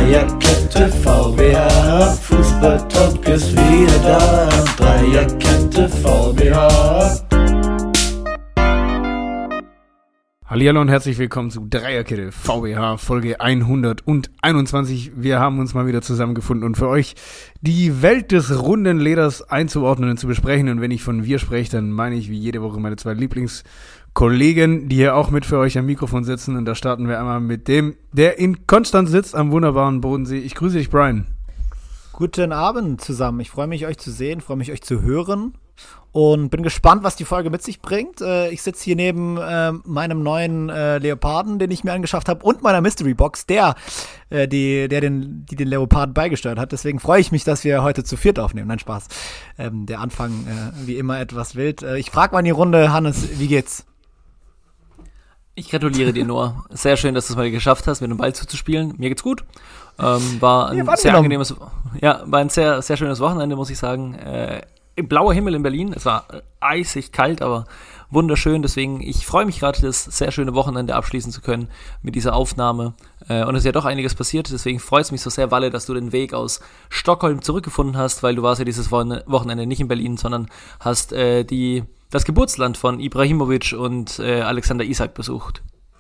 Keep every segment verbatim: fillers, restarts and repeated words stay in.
Dreierkette V W H, Fußball-Talk ist wieder da. Dreierkette V W H. Hallihallo und herzlich willkommen zu Dreierkette V W H, Folge hunderteinundzwanzig. Wir haben uns mal wieder zusammengefunden und für euch die Welt des runden Leders einzuordnen und zu besprechen. Und wenn ich von wir spreche, dann meine ich wie jede Woche meine zwei Lieblingskollegen, die hier auch mit für euch am Mikrofon sitzen. Und da starten wir einmal mit dem, der in Konstanz sitzt, am wunderbaren Bodensee. Ich grüße dich, Brian. Guten Abend zusammen. Ich freue mich, euch zu sehen, freue mich, euch zu hören. Und bin gespannt, was die Folge mit sich bringt. Äh, ich sitze hier neben äh, meinem neuen äh, Leoparden, den ich mir angeschafft habe, und meiner Mystery Box, der, äh, die, der den, die den Leoparden beigesteuert hat. Deswegen freue ich mich, dass wir heute zu viert aufnehmen. Nein, Spaß. Ähm, der Anfang, äh, wie immer, etwas wild. Äh, ich frage mal in die Runde, Hannes, wie geht's? Ich gratuliere dir nur. Sehr schön, dass du es mal geschafft hast, mit dem Ball zuzuspielen. Mir geht's gut. Ähm, war ein ja, sehr angenehmes, ja, war ein sehr, sehr schönes Wochenende, muss ich sagen. Äh, blauer Himmel in Berlin. Es war eisig kalt, aber wunderschön. Deswegen, ich freue mich gerade, das sehr schöne Wochenende abschließen zu können mit dieser Aufnahme. Äh, und es ist ja doch einiges passiert. Deswegen freut es mich so sehr, Walle, dass du den Weg aus Stockholm zurückgefunden hast, weil du warst ja dieses Wochenende nicht in Berlin, sondern hast äh, die, das Geburtsland von Ibrahimovic und äh, Alexander Isak besucht.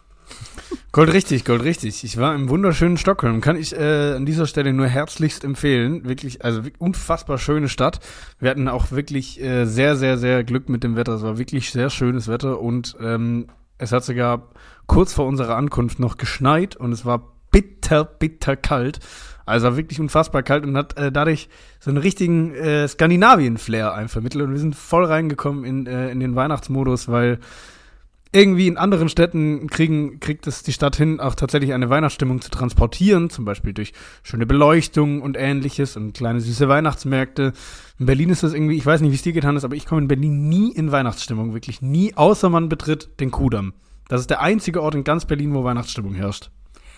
Gold richtig, Gold richtig. Ich war im wunderschönen Stockholm. Kann ich äh, an dieser Stelle nur herzlichst empfehlen. Wirklich, also unfassbar schöne Stadt. Wir hatten auch wirklich äh, sehr, sehr, sehr Glück mit dem Wetter. Es war wirklich sehr schönes Wetter und ähm, es hat sogar kurz vor unserer Ankunft noch geschneit und es war bitter, bitter kalt. Also wirklich unfassbar kalt und hat äh, dadurch so einen richtigen äh, Skandinavien-Flair einem vermittelt. Und wir sind voll reingekommen in, äh, in den Weihnachtsmodus, weil irgendwie in anderen Städten kriegen, kriegt es die Stadt hin, auch tatsächlich eine Weihnachtsstimmung zu transportieren, zum Beispiel durch schöne Beleuchtung und ähnliches und kleine süße Weihnachtsmärkte. In Berlin ist das irgendwie, ich weiß nicht, wie es dir getan ist, aber ich komme in Berlin nie in Weihnachtsstimmung, wirklich nie, außer man betritt den Kudamm. Das ist der einzige Ort in ganz Berlin, wo Weihnachtsstimmung herrscht.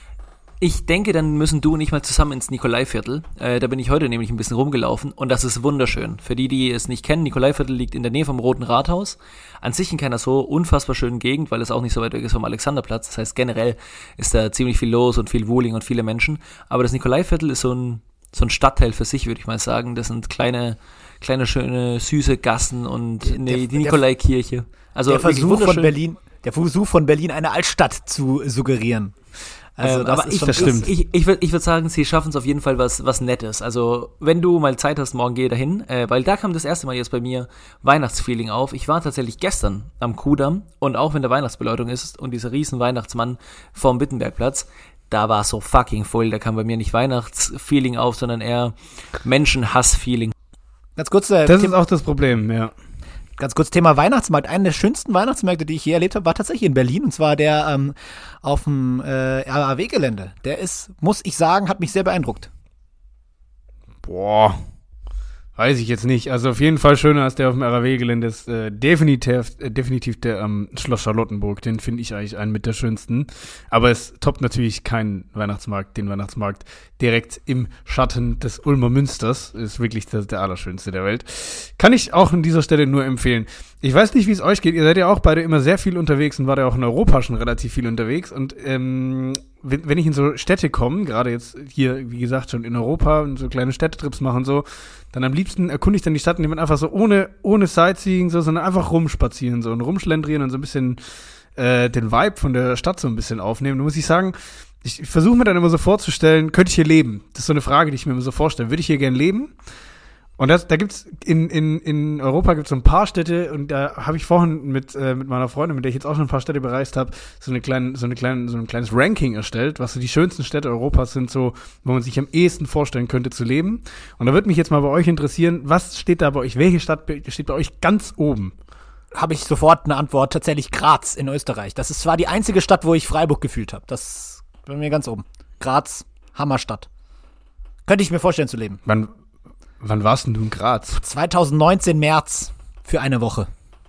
Ich denke, dann müssen du und ich mal zusammen ins Nikolaiviertel. Äh, da bin ich heute nämlich ein bisschen rumgelaufen und das ist wunderschön. Für die, die es nicht kennen, Nikolaiviertel liegt in der Nähe vom Roten Rathaus. An sich in keiner so unfassbar schönen Gegend, weil es auch nicht so weit weg ist vom Alexanderplatz. Das heißt, generell ist da ziemlich viel los und viel Wuling und viele Menschen. Aber das Nikolaiviertel ist so ein, so ein Stadtteil für sich, würde ich mal sagen. Das sind kleine, kleine, schöne, süße Gassen und der, nee, die der, Nikolaikirche. Also der Versuch von Berlin, der Versuch von Berlin, eine Altstadt zu suggerieren. Also ähm, das aber ist ich, das stimmt. Ich, ich, ich würde ich würd sagen, sie schaffen es auf jeden Fall was, was Nettes. Also wenn du mal Zeit hast, morgen geh dahin, äh, weil da kam das erste Mal jetzt bei mir Weihnachtsfeeling auf. Ich war tatsächlich gestern am Kudamm und auch wenn der Weihnachtsbeleuchtung ist und dieser riesen Weihnachtsmann vorm Wittenbergplatz, da war es so fucking voll. Da kam bei mir nicht Weihnachtsfeeling auf, sondern eher Menschenhass-Feeling. Ganz kurz, äh, das ist auch das Problem, ja. Ganz kurz, Thema Weihnachtsmarkt. Einer der schönsten Weihnachtsmärkte, die ich je erlebt habe, war tatsächlich in Berlin. Und zwar der ähm, auf dem äh, R A W-Gelände. Der ist, muss ich sagen, hat mich sehr beeindruckt. Boah, weiß ich jetzt nicht. Also auf jeden Fall schöner als der auf dem R A W-Gelände ist äh, definitiv, äh, definitiv der am ähm, Schloss Charlottenburg. Den finde ich eigentlich einen mit der schönsten. Aber es toppt natürlich keinen Weihnachtsmarkt, den Weihnachtsmarkt direkt im Schatten des Ulmer Münsters. Ist wirklich der, der allerschönste der Welt. Kann ich auch an dieser Stelle nur empfehlen. Ich weiß nicht, wie es euch geht. Ihr seid ja auch beide immer sehr viel unterwegs und wart ja auch in Europa schon relativ viel unterwegs. Und ähm, wenn, wenn ich in so Städte komme, gerade jetzt hier, wie gesagt, schon in Europa und so kleine Städtetrips mache und so, dann am liebsten erkunde ich dann die Stadt, indem man einfach so ohne, ohne Sightseeing, so, sondern einfach rumspazieren so und rumschlendrieren und so ein bisschen äh, den Vibe von der Stadt so ein bisschen aufnehmen. Da muss ich sagen, ich versuche mir dann immer so vorzustellen, könnte ich hier leben? Das ist so eine Frage, die ich mir immer so vorstelle. Würde ich hier gern leben? Und das, da gibt's in, in, in Europa gibt's so ein paar Städte und da habe ich vorhin mit, äh, mit meiner Freundin, mit der ich jetzt auch schon ein paar Städte bereist habe, so eine kleine, so eine kleine, so ein kleines Ranking erstellt, was so die schönsten Städte Europas sind, so, wo man sich am ehesten vorstellen könnte zu leben. Und da würde mich jetzt mal bei euch interessieren, was steht da bei euch? Welche Stadt steht bei euch ganz oben? Habe ich sofort eine Antwort. Tatsächlich Graz in Österreich. Das ist zwar die einzige Stadt, wo ich Freiburg gefühlt habe. Das ist bei mir ganz oben. Graz, Hammerstadt. Könnte ich mir vorstellen zu leben. Wann Wann warst denn du in Graz? zwanzig neunzehn März für eine Woche.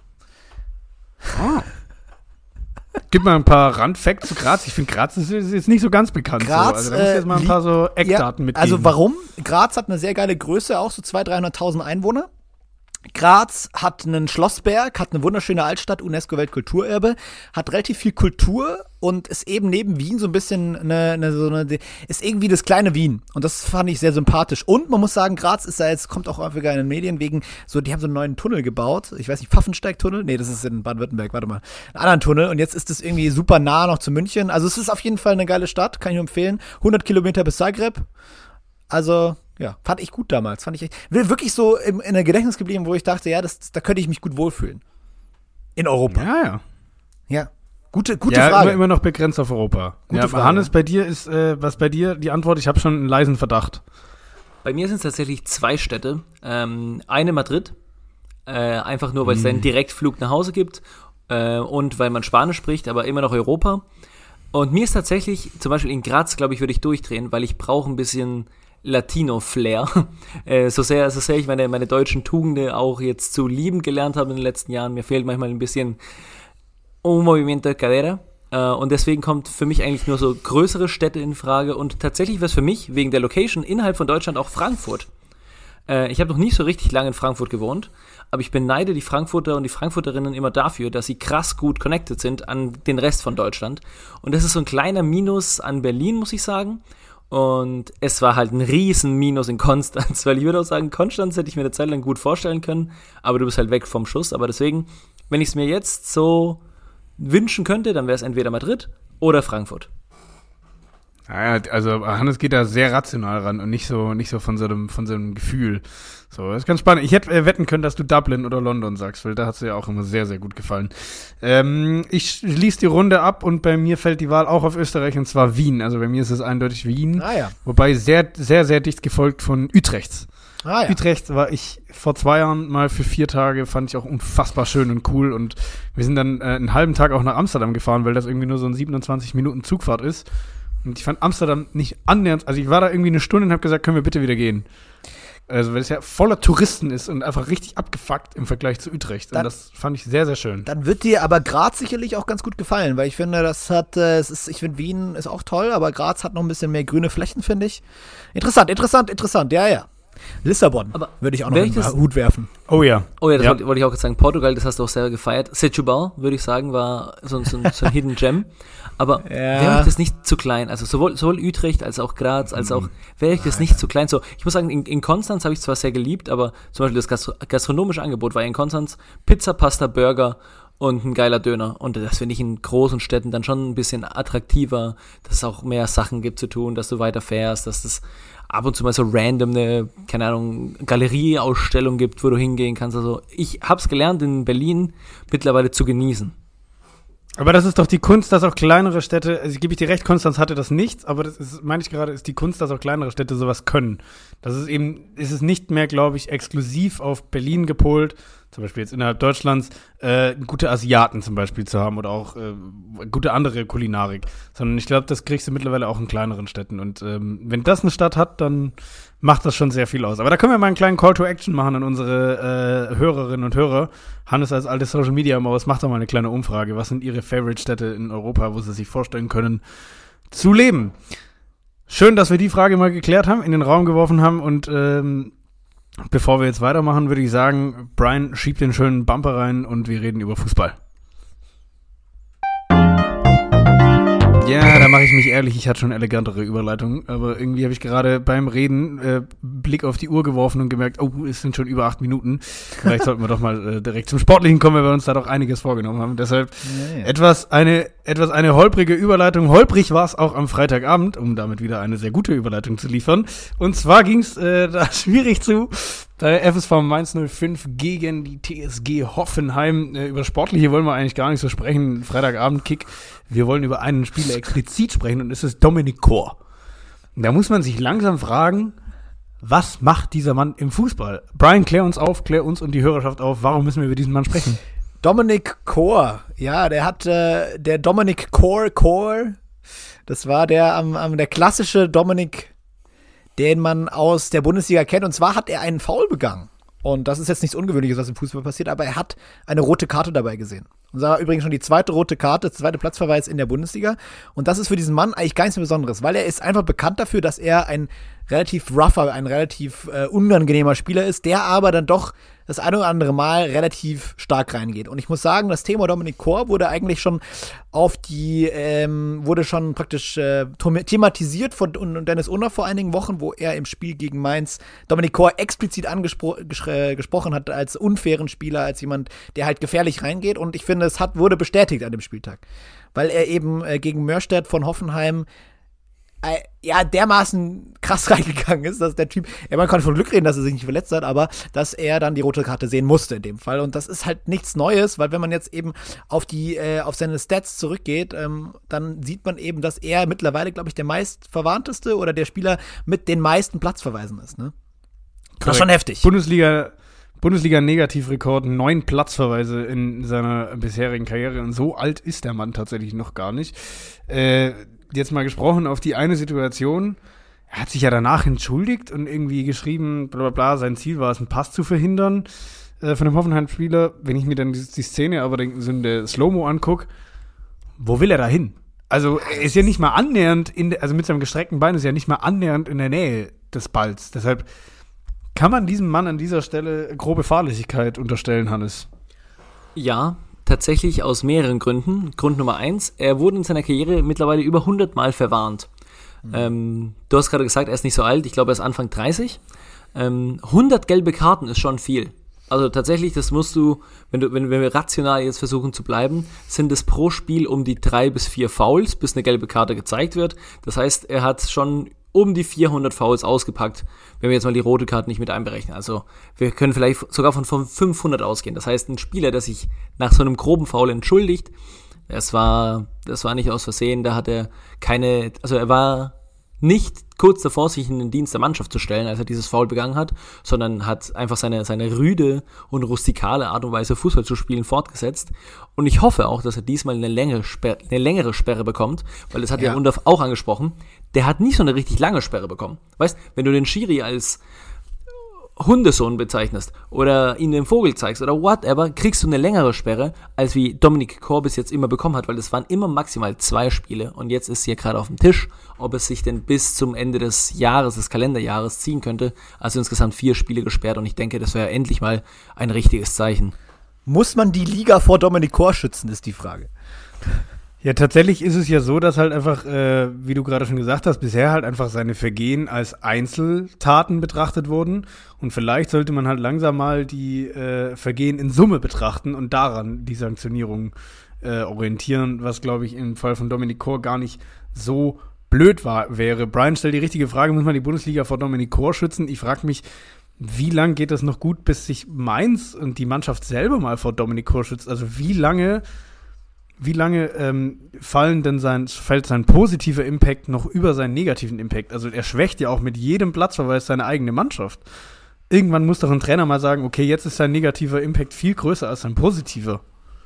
Oh. Gib mal ein paar Randfacts zu Graz. Ich finde, Graz ist jetzt nicht so ganz bekannt. Graz, so. Also da musst du jetzt mal ein paar so Eckdaten ja, mitgeben. Also warum? Graz hat eine sehr geile Größe, auch so zweihunderttausend, dreihunderttausend Einwohner. Graz hat einen Schlossberg, hat eine wunderschöne Altstadt, UNESCO-Weltkulturerbe, hat relativ viel Kultur und ist eben neben Wien so ein bisschen eine, eine, so eine, ist irgendwie das kleine Wien. Und das fand ich sehr sympathisch. Und man muss sagen, Graz ist da jetzt, kommt auch häufiger in den Medien wegen, so, die haben so einen neuen Tunnel gebaut. Ich weiß nicht, Pfaffensteig-Tunnel? Nee, das ist in Baden-Württemberg, warte mal. Einen anderen Tunnel. Und jetzt ist das irgendwie super nah noch zu München. Also es ist auf jeden Fall eine geile Stadt, kann ich nur empfehlen. hundert Kilometer bis Zagreb. Also, ja, fand ich gut damals. Fand ich echt, wirklich so im, in der Gedächtnis geblieben, wo ich dachte, ja, das, da könnte ich mich gut wohlfühlen. In Europa. Ja, ja. Ja. Gute, gute ja, Frage. Immer, immer noch begrenzt auf Europa. Gute ja, Frage. Hannes, bei dir ist, äh, was bei dir die Antwort? Ich habe schon einen leisen Verdacht. Bei mir sind es tatsächlich zwei Städte. Ähm, eine Madrid, äh, einfach nur, weil es Mhm. einen Direktflug nach Hause gibt äh, und weil man Spanisch spricht, aber immer noch Europa. Und mir ist tatsächlich, zum Beispiel in Graz, glaube ich, würde ich durchdrehen, weil ich brauche ein bisschen Latino-Flair. äh, so sehr, so sehr ich meine, meine deutschen Tugenden auch jetzt zu lieben gelernt habe in den letzten Jahren. Mir fehlt manchmal ein bisschen un movimiento de cadera. Äh, und deswegen kommt für mich eigentlich nur so größere Städte in Frage. Und tatsächlich wäre es für mich, wegen der Location, innerhalb von Deutschland auch Frankfurt. Äh, ich habe noch nie so richtig lange in Frankfurt gewohnt, aber ich beneide die Frankfurter und die Frankfurterinnen immer dafür, dass sie krass gut connected sind an den Rest von Deutschland. Und das ist so ein kleiner Minus an Berlin, muss ich sagen. Und es war halt ein riesen Minus in Konstanz, weil ich würde auch sagen, Konstanz hätte ich mir eine Zeit lang gut vorstellen können, aber du bist halt weg vom Schuss. Aber deswegen, wenn ich es mir jetzt so wünschen könnte, dann wäre es entweder Madrid oder Frankfurt. Ja, also Hannes geht da sehr rational ran und nicht so, nicht so von so einem, von so einem Gefühl. So, das ist ganz spannend. Ich hätte äh, wetten können, dass du Dublin oder London sagst, weil da hat es dir ja auch immer sehr, sehr gut gefallen. Ähm, ich schließe die Runde ab und bei mir fällt die Wahl auch auf Österreich und zwar Wien. Also bei mir ist es eindeutig Wien. Ah ja. Wobei sehr, sehr, sehr dicht gefolgt von Utrecht. Ah ja. Utrecht war ich vor zwei Jahren mal für vier Tage, fand ich auch unfassbar schön und cool und wir sind dann äh, einen halben Tag auch nach Amsterdam gefahren, weil das irgendwie nur so ein siebenundzwanzig Minuten Zugfahrt ist. Und ich fand Amsterdam nicht annähernd, also ich war da irgendwie eine Stunde und habe gesagt, können wir bitte wieder gehen. Also weil es ja voller Touristen ist und einfach richtig abgefuckt im Vergleich zu Utrecht. Dann, und das fand ich sehr, sehr schön. Dann wird dir aber Graz sicherlich auch ganz gut gefallen, weil ich finde, das hat, äh, es ist, ich finde Wien ist auch toll, aber Graz hat noch ein bisschen mehr grüne Flächen, finde ich. Interessant, interessant, interessant, ja, ja. Lissabon Aber würde ich auch noch wär in ich den das- Hut werfen. Oh ja. Oh ja, das Ja. Wollte, wollte ich auch jetzt sagen. Portugal, das hast du auch selber gefeiert. Setúbal, würde ich sagen, war so, so, so ein Hidden Gem. Aber Ja. wäre euch das nicht zu klein? Also sowohl, sowohl Utrecht als auch Graz, als auch, wäre euch das nicht zu klein? So, ich muss sagen, in, in Konstanz habe ich zwar sehr geliebt, aber zum Beispiel das Gastro gastronomische Angebot war in Konstanz Pizza, Pasta, Burger und ein geiler Döner. Und das finde ich in großen Städten dann schon ein bisschen attraktiver, dass es auch mehr Sachen gibt zu tun, dass du weiter fährst, dass es ab und zu mal so random eine, keine Ahnung, Galerieausstellung gibt, wo du hingehen kannst. Also ich hab's gelernt, in Berlin mittlerweile zu genießen. Aber das ist doch die Kunst, dass auch kleinere Städte, also gebe ich dir recht, Konstanz hatte das nicht, aber das ist, meine ich gerade, ist die Kunst, dass auch kleinere Städte sowas können. Das ist eben, ist es nicht mehr, glaube ich, exklusiv auf Berlin gepolt, zum Beispiel jetzt innerhalb Deutschlands, äh, gute Asiaten zum Beispiel zu haben oder auch äh, gute andere Kulinarik, sondern ich glaube, das kriegst du mittlerweile auch in kleineren Städten und ähm, wenn das eine Stadt hat, dann macht das schon sehr viel aus. Aber da können wir mal einen kleinen Call to Action machen an unsere äh, Hörerinnen und Hörer. Hannes als altes Social Media Maus macht doch mal eine kleine Umfrage. Was sind ihre Favorite-Städte in Europa, wo sie sich vorstellen können, zu leben? Schön, dass wir die Frage mal geklärt haben, in den Raum geworfen haben und ähm, bevor wir jetzt weitermachen, würde ich sagen, Brian schiebt den schönen Bumper rein und wir reden über Fußball. Ja, da mache ich mich ehrlich, ich hatte schon elegantere Überleitungen, aber irgendwie habe ich gerade beim Reden äh, Blick auf die Uhr geworfen und gemerkt, oh, es sind schon über acht Minuten. Vielleicht sollten wir doch mal äh, direkt zum Sportlichen kommen, weil wir uns da doch einiges vorgenommen haben. Deshalb Ja, ja. etwas eine etwas eine holprige Überleitung. Holprig war es auch am Freitagabend, um damit wieder eine sehr gute Überleitung zu liefern. Und zwar ging es äh, da schwierig zu bei F S V Mainz null fünf gegen die T S G Hoffenheim. Äh, über Sportliche wollen wir eigentlich gar nicht so sprechen. Freitagabend-Kick. Wir wollen über einen Spieler explizit sprechen und es ist Dominik Kor. Da muss man sich langsam fragen, was macht dieser Mann im Fußball? Brian, klär uns auf, klär uns und die Hörerschaft auf, warum müssen wir über diesen Mann sprechen? Dominik Kor, ja, der hat, äh, der Dominik Kor, Kor, das war der, am, am, der klassische Dominik, den man aus der Bundesliga kennt. Und zwar hat er einen Foul begangen. Und das ist jetzt nichts Ungewöhnliches, was im Fußball passiert, aber er hat eine rote Karte dabei gesehen. Und das war übrigens schon die zweite rote Karte, zweite Platzverweis in der Bundesliga. Und das ist für diesen Mann eigentlich gar nichts mehr Besonderes, weil er ist einfach bekannt dafür, dass er ein relativ rougher, ein relativ äh, unangenehmer Spieler ist, der aber dann doch das eine oder andere Mal relativ stark reingeht. Und ich muss sagen, das Thema Dominic Kor wurde eigentlich schon auf die, ähm, wurde schon praktisch äh, thematisiert von Dennis Unner vor einigen Wochen, wo er im Spiel gegen Mainz Dominic Kor explizit angesprochen hat als unfairen Spieler, als jemand, der halt gefährlich reingeht. Und ich finde, es hat, wurde bestätigt an dem Spieltag, weil er eben äh, gegen Mörstedt von Hoffenheim Äh, ja, dermaßen krass reingegangen ist, dass der Typ, ja, man kann von Glück reden, dass er sich nicht verletzt hat, aber dass er dann die rote Karte sehen musste in dem Fall. Und das ist halt nichts Neues, weil wenn man jetzt eben auf die, äh, auf seine Stats zurückgeht, ähm, dann sieht man eben, dass er mittlerweile, glaube ich, der meistverwarnteste oder der Spieler mit den meisten Platzverweisen ist, ne? Das ist schon heftig. Bundesliga, Bundesliga-Negativrekord, neun Platzverweise in seiner bisherigen Karriere. Und so alt ist der Mann tatsächlich noch gar nicht. Äh, Jetzt mal gesprochen auf die eine Situation, er hat sich ja danach entschuldigt und irgendwie geschrieben, bla bla bla, sein Ziel war es, einen Pass zu verhindern äh, von dem Hoffenheim-Spieler. Wenn ich mir dann die, die Szene aber den, so in der Slow-Mo angucke, wo will er da hin? Also er ist ja nicht mal annähernd, in de, also mit seinem gestreckten Bein ist er ja nicht mal annähernd in der Nähe des Balls. Deshalb kann man diesem Mann an dieser Stelle grobe Fahrlässigkeit unterstellen, Hannes. Ja, tatsächlich aus mehreren Gründen. Grund Nummer eins, er wurde in seiner Karriere mittlerweile über hundert Mal verwarnt. Mhm. Ähm, du hast gerade gesagt, er ist nicht so alt, ich glaube, er ist Anfang dreißig. Ähm, hundert gelbe Karten ist schon viel. Also tatsächlich, das musst du, wenn du, wenn, wenn wir rational jetzt versuchen zu bleiben, sind es pro Spiel um die drei bis vier Fouls, bis eine gelbe Karte gezeigt wird. Das heißt, er hat schon um die vierhundert Fouls ausgepackt, wenn wir jetzt mal die rote Karte nicht mit einberechnen. Also wir können vielleicht sogar von, von fünfhundert ausgehen. Das heißt, ein Spieler, der sich nach so einem groben Foul entschuldigt, das war, das war nicht aus Versehen, da hat er keine, also er war nicht kurz davor, sich in den Dienst der Mannschaft zu stellen, als er dieses Foul begangen hat, sondern hat einfach seine, seine rüde und rustikale Art und Weise, Fußball zu spielen, fortgesetzt. Und ich hoffe auch, dass er diesmal eine längere Sperre, eine längere Sperre bekommt, weil das hat ja Undorf auch angesprochen. Der hat nie so eine richtig lange Sperre bekommen. Weißt, wenn du den Schiri als Hundesohn bezeichnest oder ihm den Vogel zeigst oder whatever, kriegst du eine längere Sperre, als wie Dominic Kor bis jetzt immer bekommen hat, weil es waren immer maximal zwei Spiele und jetzt ist hier gerade auf dem Tisch, ob es sich denn bis zum Ende des Jahres, des Kalenderjahres ziehen könnte. Also insgesamt vier Spiele gesperrt und ich denke, das wäre endlich mal ein richtiges Zeichen. Muss man die Liga vor Dominic Kor schützen, ist die Frage. Ja, tatsächlich ist es ja so, dass halt einfach, äh, wie du gerade schon gesagt hast, bisher halt einfach seine Vergehen als Einzeltaten betrachtet wurden und vielleicht sollte man halt langsam mal die äh, Vergehen in Summe betrachten und daran die Sanktionierung äh, orientieren, was, glaube ich, im Fall von Dominic Kor gar nicht so blöd war, wäre. Brian stellt die richtige Frage, muss man die Bundesliga vor Dominic Kor schützen? Ich frage mich, wie lange geht das noch gut, bis sich Mainz und die Mannschaft selber mal vor Dominic Kor schützt? Also wie lange Wie lange ähm, fallen denn sein, fällt sein positiver Impact noch über seinen negativen Impact? Also er schwächt ja auch mit jedem Platzverweis seine eigene Mannschaft. Irgendwann muss doch ein Trainer mal sagen, okay, jetzt ist sein negativer Impact viel größer als sein positiver.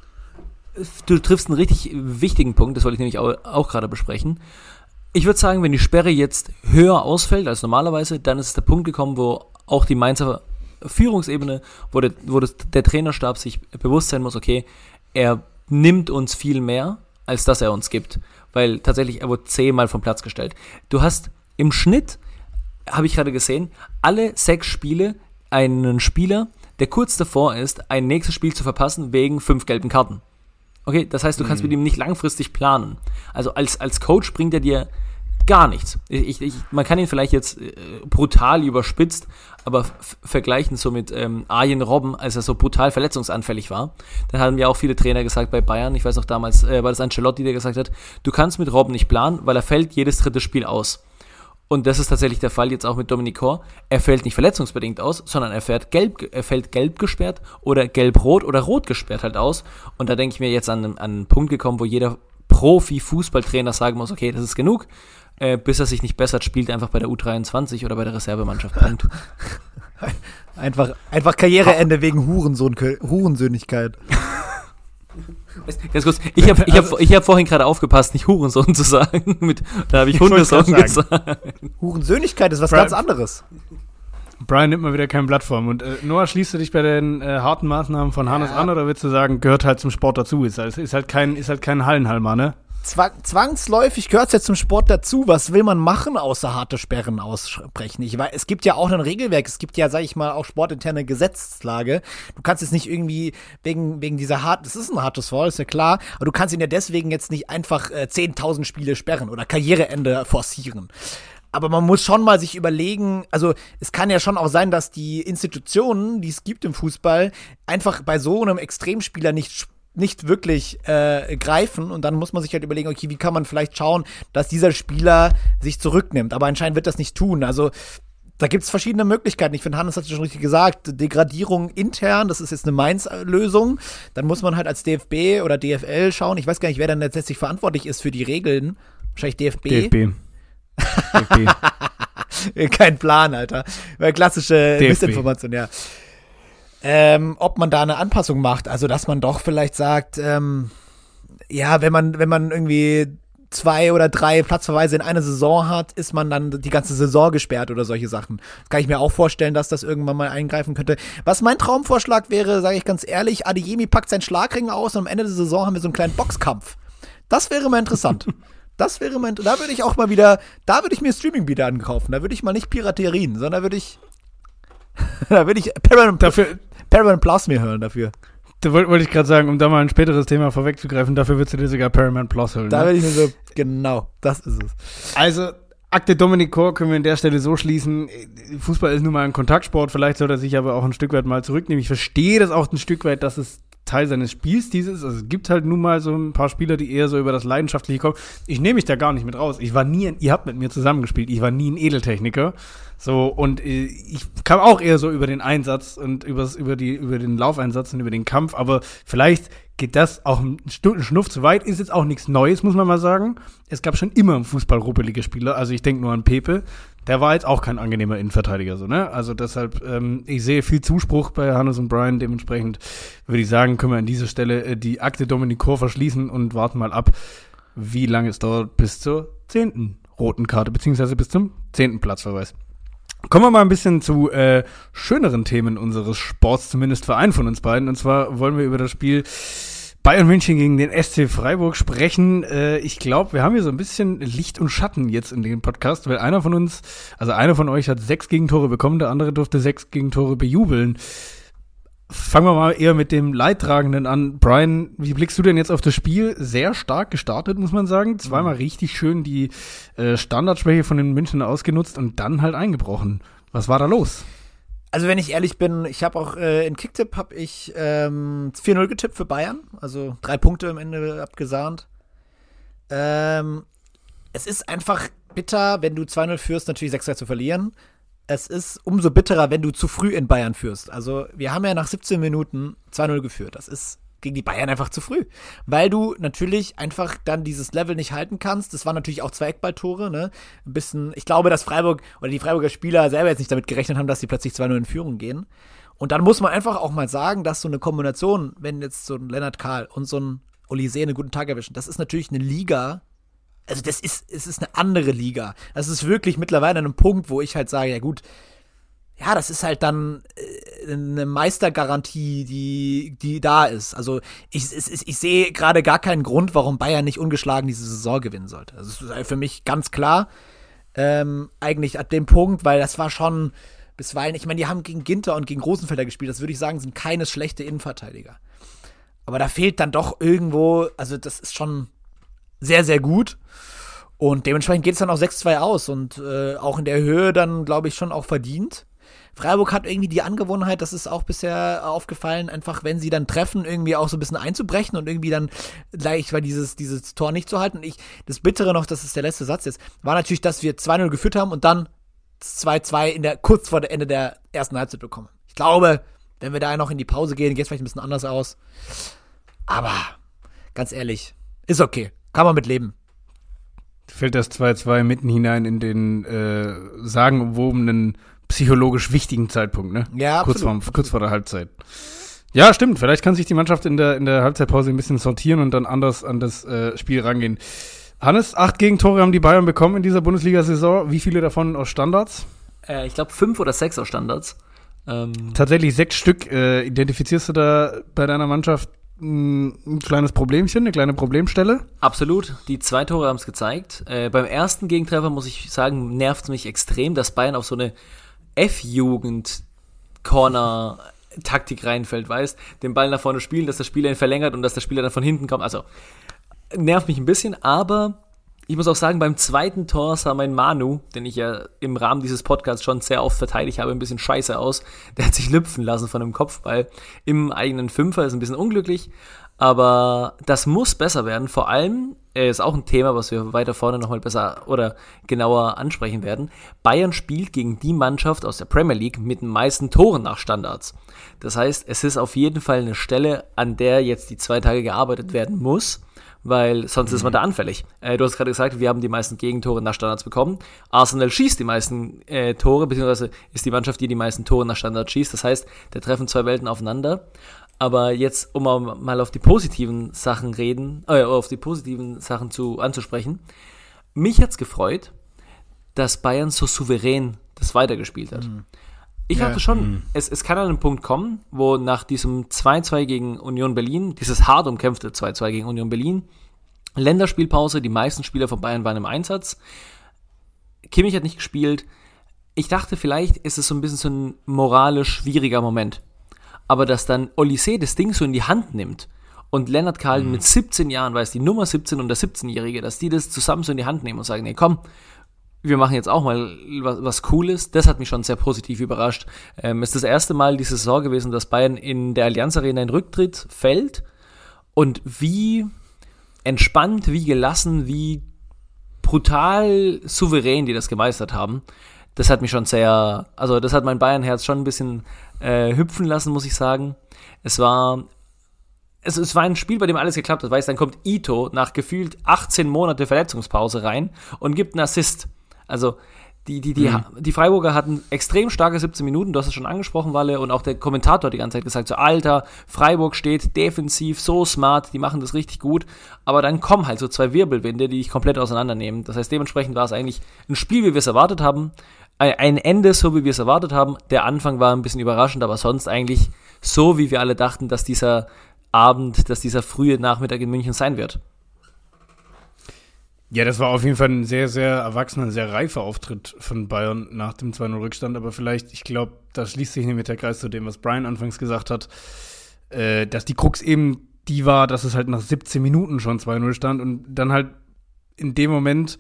Du triffst einen richtig wichtigen Punkt, das wollte ich nämlich auch, auch gerade besprechen. Ich würde sagen, wenn die Sperre jetzt höher ausfällt als normalerweise, dann ist der Punkt gekommen, wo auch die Mainzer Führungsebene, wo der, wo das, der Trainerstab sich bewusst sein muss, okay, er nimmt uns viel mehr, als dass er uns gibt. Weil tatsächlich, er wurde zehnmal vom Platz gestellt. Du hast im Schnitt, habe ich gerade gesehen, alle sechs Spiele einen Spieler, der kurz davor ist, ein nächstes Spiel zu verpassen, wegen fünf gelben Karten. Okay, das heißt, du kannst mhm. mit ihm nicht langfristig planen. Also als, als Coach bringt er dir gar nichts. Ich, ich, man kann ihn vielleicht jetzt äh, brutal überspitzt, aber f- vergleichen so mit ähm, Arjen Robben, als er so brutal verletzungsanfällig war. Dann haben ja auch viele Trainer gesagt bei Bayern, ich weiß noch damals, äh, war das Ancelotti, der gesagt hat, du kannst mit Robben nicht planen, weil er fällt jedes dritte Spiel aus. Und das ist tatsächlich der Fall jetzt auch mit Dominic Kor. Er fällt nicht verletzungsbedingt aus, sondern er fährt gelb, er fällt gelb gesperrt oder gelb-rot oder rot gesperrt halt aus. Und da denke ich mir jetzt an, an einen Punkt gekommen, wo jeder Profi-Fußballtrainer sagen muss, okay, das ist genug. Äh, bis er sich nicht bessert, spielt einfach bei der U dreiundzwanzig oder bei der Reservemannschaft. Punkt. Einfach, einfach Karriereende wegen Hurensohn, Hurensöhnigkeit. Ganz kurz, ich habe ich hab, ich hab vorhin gerade aufgepasst, nicht Hurensohn zu sagen. Mit, da habe ich Hundesohn gesagt. Hurensöhnigkeit ist was Bra- ganz anderes. Brian nimmt mal wieder kein Blatt vor. Und äh, Noah, schließt du dich bei den äh, harten Maßnahmen von Hannes ja. an oder würdest du sagen, gehört halt zum Sport dazu? Ist halt, ist halt kein, ist halt kein Hallenhalmer, ne? Zwang, zwangsläufig gehört es jetzt zum Sport dazu. Was will man machen, außer harte Sperren aussprechen? Ich weiß, es gibt ja auch ein Regelwerk, es gibt ja, sag ich mal, auch sportinterne Gesetzeslage. Du kannst jetzt nicht irgendwie wegen, wegen dieser harten, das ist ein hartes Foul, ist ja klar, aber du kannst ihn ja deswegen jetzt nicht einfach äh, zehntausend Spiele sperren oder Karriereende forcieren. Aber man muss schon mal sich überlegen, also es kann ja schon auch sein, dass die Institutionen, die es gibt im Fußball, einfach bei so einem Extremspieler nicht nicht wirklich äh, greifen und dann muss man sich halt überlegen, okay, wie kann man vielleicht schauen, dass dieser Spieler sich zurücknimmt, aber anscheinend wird das nicht tun, also da gibt es verschiedene Möglichkeiten, ich finde, Hannes hat es schon richtig gesagt, Degradierung intern, das ist jetzt eine Mainz-Lösung, dann muss man halt als D F B oder D F L schauen, ich weiß gar nicht, wer dann letztendlich verantwortlich ist für die Regeln, wahrscheinlich D F B. D F B. D F B. Kein Plan, Alter, klassische D F B. Missinformation, ja. Ähm, ob man da eine Anpassung macht, also dass man doch vielleicht sagt, ähm, ja, wenn man, wenn man irgendwie zwei oder drei Platzverweise in einer Saison hat, ist man dann die ganze Saison gesperrt oder solche Sachen. Das kann ich mir auch vorstellen, dass das irgendwann mal eingreifen könnte. Was mein Traumvorschlag wäre, sage ich ganz ehrlich, Adeyemi packt seinen Schlagring aus und am Ende der Saison haben wir so einen kleinen Boxkampf. Das wäre mal interessant. Das wäre mal, da würde ich auch mal wieder, da würde ich mir Streaming wieder ankaufen. Da würde ich mal nicht Piraterien, sondern da würde ich, da würde ich Paramount, dafür, Paramount Plus mir hören dafür. Da wollte wollt ich gerade sagen, um da mal ein späteres Thema vorwegzugreifen, dafür würdest du dir sogar Paramount Plus hören. Da ne? würde ich mir so, genau, das ist es. Also, Akte Dominic Kor können wir an der Stelle so schließen, Fußball ist nun mal ein Kontaktsport, vielleicht soll er sich aber auch ein Stück weit mal zurücknehmen. Ich verstehe das auch ein Stück weit, dass es Teil seines Spiels dieses, also es gibt halt nun mal so ein paar Spieler, die eher so über das Leidenschaftliche kommen. Ich nehme mich da gar nicht mit raus. Ich war nie, ein, ihr habt mit mir zusammengespielt, ich war nie ein Edeltechniker. So, und äh, ich kam auch eher so über den Einsatz und übers, über, die, über den Laufeinsatz und über den Kampf, aber vielleicht geht das auch ein Schnuff zu weit, ist jetzt auch nichts Neues, muss man mal sagen. Es gab schon immer im Fußball ruppelige Spieler, also ich denke nur an Pepe, der war jetzt auch kein angenehmer Innenverteidiger, so, ne? Also deshalb, ähm, ich sehe viel Zuspruch bei Hannes und Brian, dementsprechend würde ich sagen, können wir an dieser Stelle äh, die Akte Dominic Kor verschließen und warten mal ab, wie lange es dauert bis zur zehnten roten Karte, beziehungsweise bis zum zehnten Platzverweis. Kommen wir mal ein bisschen zu äh, schöneren Themen unseres Sports, zumindest für einen von uns beiden. Und zwar wollen wir über das Spiel Bayern München gegen den S C Freiburg sprechen. Äh, ich glaube, wir haben hier so ein bisschen Licht und Schatten jetzt in dem Podcast, weil einer von uns, also einer von euch hat sechs Gegentore bekommen, der andere durfte sechs Gegentore bejubeln. Fangen wir mal eher mit dem Leidtragenden an. Brian, wie blickst du denn jetzt auf das Spiel? Sehr stark gestartet, muss man sagen. Zweimal richtig schön die äh, Standardschwäche von den Münchnern ausgenutzt und dann halt eingebrochen. Was war da los? Also wenn ich ehrlich bin, ich habe auch äh, in Kicktipp habe ich ähm, vier null getippt für Bayern. Also drei Punkte am Ende abgesahnt. Ähm, es ist einfach bitter, wenn du zwei null führst, natürlich sechs drei zu verlieren. Es ist umso bitterer, wenn du zu früh in Bayern führst. Also wir haben ja nach siebzehn Minuten zwei null geführt. Das ist gegen die Bayern einfach zu früh. Weil du natürlich einfach dann dieses Level nicht halten kannst. Das waren natürlich auch zwei Eckballtore, ne? Ein bisschen, ich glaube, dass Freiburg oder die Freiburger Spieler selber jetzt nicht damit gerechnet haben, dass sie plötzlich zwei null in Führung gehen. Und dann muss man einfach auch mal sagen, dass so eine Kombination, wenn jetzt so ein Lennart Kahl und so ein Olise einen guten Tag erwischen, das ist natürlich eine Liga. Also das ist, es ist eine andere Liga. Das ist wirklich mittlerweile an einem Punkt, wo ich halt sage, ja gut, ja, das ist halt dann äh, eine Meistergarantie, die, die da ist. Also ich, ich, ich sehe gerade gar keinen Grund, warum Bayern nicht ungeschlagen diese Saison gewinnen sollte. Also das ist für mich ganz klar, ähm, eigentlich ab dem Punkt, weil das war schon bisweilen, ich meine, die haben gegen Ginter und gegen Rosenfelder gespielt, das würde ich sagen, sind keine schlechte Innenverteidiger. Aber da fehlt dann doch irgendwo, also das ist schon sehr, sehr gut. Und dementsprechend geht es dann auch sechs zwei aus und äh, auch in der Höhe dann, glaube ich, schon auch verdient. Freiburg hat irgendwie die Angewohnheit, das ist auch bisher aufgefallen, einfach wenn sie dann treffen, irgendwie auch so ein bisschen einzubrechen und irgendwie dann gleich weil dieses, dieses Tor nicht zu halten. Und ich, das Bittere noch, das ist der letzte Satz jetzt, war natürlich, dass wir zwei null geführt haben und dann zwei zwei in der, kurz vor der Ende der ersten Halbzeit bekommen. Ich glaube, wenn wir da noch in die Pause gehen, geht es vielleicht ein bisschen anders aus. Aber ganz ehrlich, ist okay. Kann man mit leben. Fällt das zwei zwei mitten hinein in den äh, sagenumwobenen, psychologisch wichtigen Zeitpunkt, ne? Ja, absolut. Kurz vor, kurz vor der Halbzeit. Ja, stimmt. Vielleicht kann sich die Mannschaft in der, in der Halbzeitpause ein bisschen sortieren und dann anders an das äh, Spiel rangehen. Hannes, acht Gegentore haben die Bayern bekommen in dieser Bundesliga-Saison. Wie viele davon aus Standards? Äh, ich glaube fünf oder sechs aus Standards. Ähm, Tatsächlich sechs Stück. Äh, identifizierst du da bei deiner Mannschaft ein, ein kleines Problemchen, eine kleine Problemstelle? Absolut. Die zwei Tore haben es gezeigt. Äh, beim ersten Gegentreffer, muss ich sagen, nervt es mich extrem, dass Bayern auf so eine F-Jugend-Corner-Taktik reinfällt, weißt, den Ball nach vorne spielen, dass der Spieler ihn verlängert und dass der Spieler dann von hinten kommt. Also, nervt mich ein bisschen, aber ich muss auch sagen, beim zweiten Tor sah mein Manu, den ich ja im Rahmen dieses Podcasts schon sehr oft verteidigt habe, ein bisschen scheiße aus. Der hat sich lüpfen lassen von einem Kopfball im eigenen Fünfer, ist ein bisschen unglücklich, aber das muss besser werden. Vor allem, äh, ist auch ein Thema, was wir weiter vorne nochmal besser oder genauer ansprechen werden. Bayern spielt gegen die Mannschaft aus der Premier League mit den meisten Toren nach Standards. Das heißt, es ist auf jeden Fall eine Stelle, an der jetzt die zwei Tage gearbeitet werden muss, weil sonst mhm. ist man da anfällig. Äh, du hast gerade gesagt, wir haben die meisten Gegentore nach Standards bekommen. Arsenal schießt die meisten äh, Tore, beziehungsweise ist die Mannschaft, die die meisten Tore nach Standards schießt. Das heißt, da treffen zwei Welten aufeinander. Aber jetzt, um mal auf die positiven Sachen reden, äh, auf die positiven Sachen zu anzusprechen, mich hat's gefreut, dass Bayern so souverän das weitergespielt hat. Mhm. Ich dachte ja. schon, mhm. es, es kann an einen Punkt kommen, wo nach diesem zwei zwei gegen Union Berlin, dieses hart umkämpfte zwei zwei gegen Union Berlin, Länderspielpause, die meisten Spieler von Bayern waren im Einsatz, Kimmich hat nicht gespielt. Ich dachte, vielleicht ist es so ein bisschen so ein moralisch schwieriger Moment. Aber dass dann Olysée das Ding so in die Hand nimmt und Lennart Kalen mhm. mit siebzehn Jahren, weiß die Nummer siebzehn und der siebzehnjährige, dass die das zusammen so in die Hand nehmen und sagen, nee, komm, wir machen jetzt auch mal was, was Cooles. Das hat mich schon sehr positiv überrascht. Ähm, es ist das erste Mal diese Saison gewesen, dass Bayern in der Allianz Arena in Rücktritt fällt. Und wie entspannt, wie gelassen, wie brutal souverän die das gemeistert haben, das hat mich schon sehr, also das hat mein Bayern-Herz schon ein bisschen äh, hüpfen lassen, muss ich sagen. Es war... Es, es war ein Spiel, bei dem alles geklappt hat, weißt, dann kommt Ito nach gefühlt achtzehn Monate Verletzungspause rein und gibt einen Assist. Also die, die, die, mhm. die Freiburger hatten extrem starke siebzehn Minuten, du hast es schon angesprochen, Walle, und auch der Kommentator hat die ganze Zeit gesagt, so Alter, Freiburg steht defensiv so smart, die machen das richtig gut, aber dann kommen halt so zwei Wirbelwinde, die dich komplett auseinandernehmen. Das heißt, dementsprechend war es eigentlich ein Spiel, wie wir es erwartet haben, ein Ende, so wie wir es erwartet haben. Der Anfang war ein bisschen überraschend, aber sonst eigentlich so, wie wir alle dachten, dass dieser Abend, dass dieser frühe Nachmittag in München sein wird. Ja, das war auf jeden Fall ein sehr, sehr erwachsener, sehr reifer Auftritt von Bayern nach dem zwei null Rückstand, aber vielleicht, ich glaube, da schließt sich nämlich der Kreis zu dem, was Brian anfangs gesagt hat, äh, dass die Krux eben die war, dass es halt nach siebzehn Minuten schon zwei null stand und dann halt in dem Moment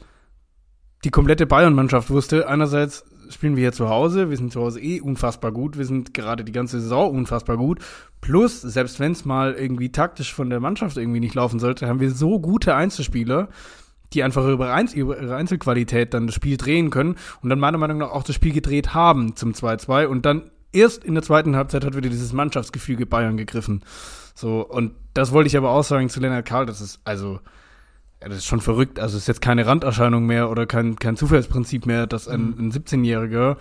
die komplette Bayern-Mannschaft wusste, einerseits spielen wir hier zu Hause, wir sind zu Hause eh unfassbar gut, wir sind gerade die ganze Saison unfassbar gut, plus, selbst wenn es mal irgendwie taktisch von der Mannschaft irgendwie nicht laufen sollte, haben wir so gute Einzelspieler, die einfach über, Einzel- über ihre Einzelqualität dann das Spiel drehen können und dann meiner Meinung nach auch das Spiel gedreht haben zum zwei zwei und dann erst in der zweiten Halbzeit hat wieder dieses Mannschaftsgefüge Bayern gegriffen. So, und das wollte ich aber auch sagen zu Lennart Karl, das ist also ja, das ist schon verrückt, also es ist jetzt keine Randerscheinung mehr oder kein, kein Zufallsprinzip mehr, dass ein, ein siebzehnjähriger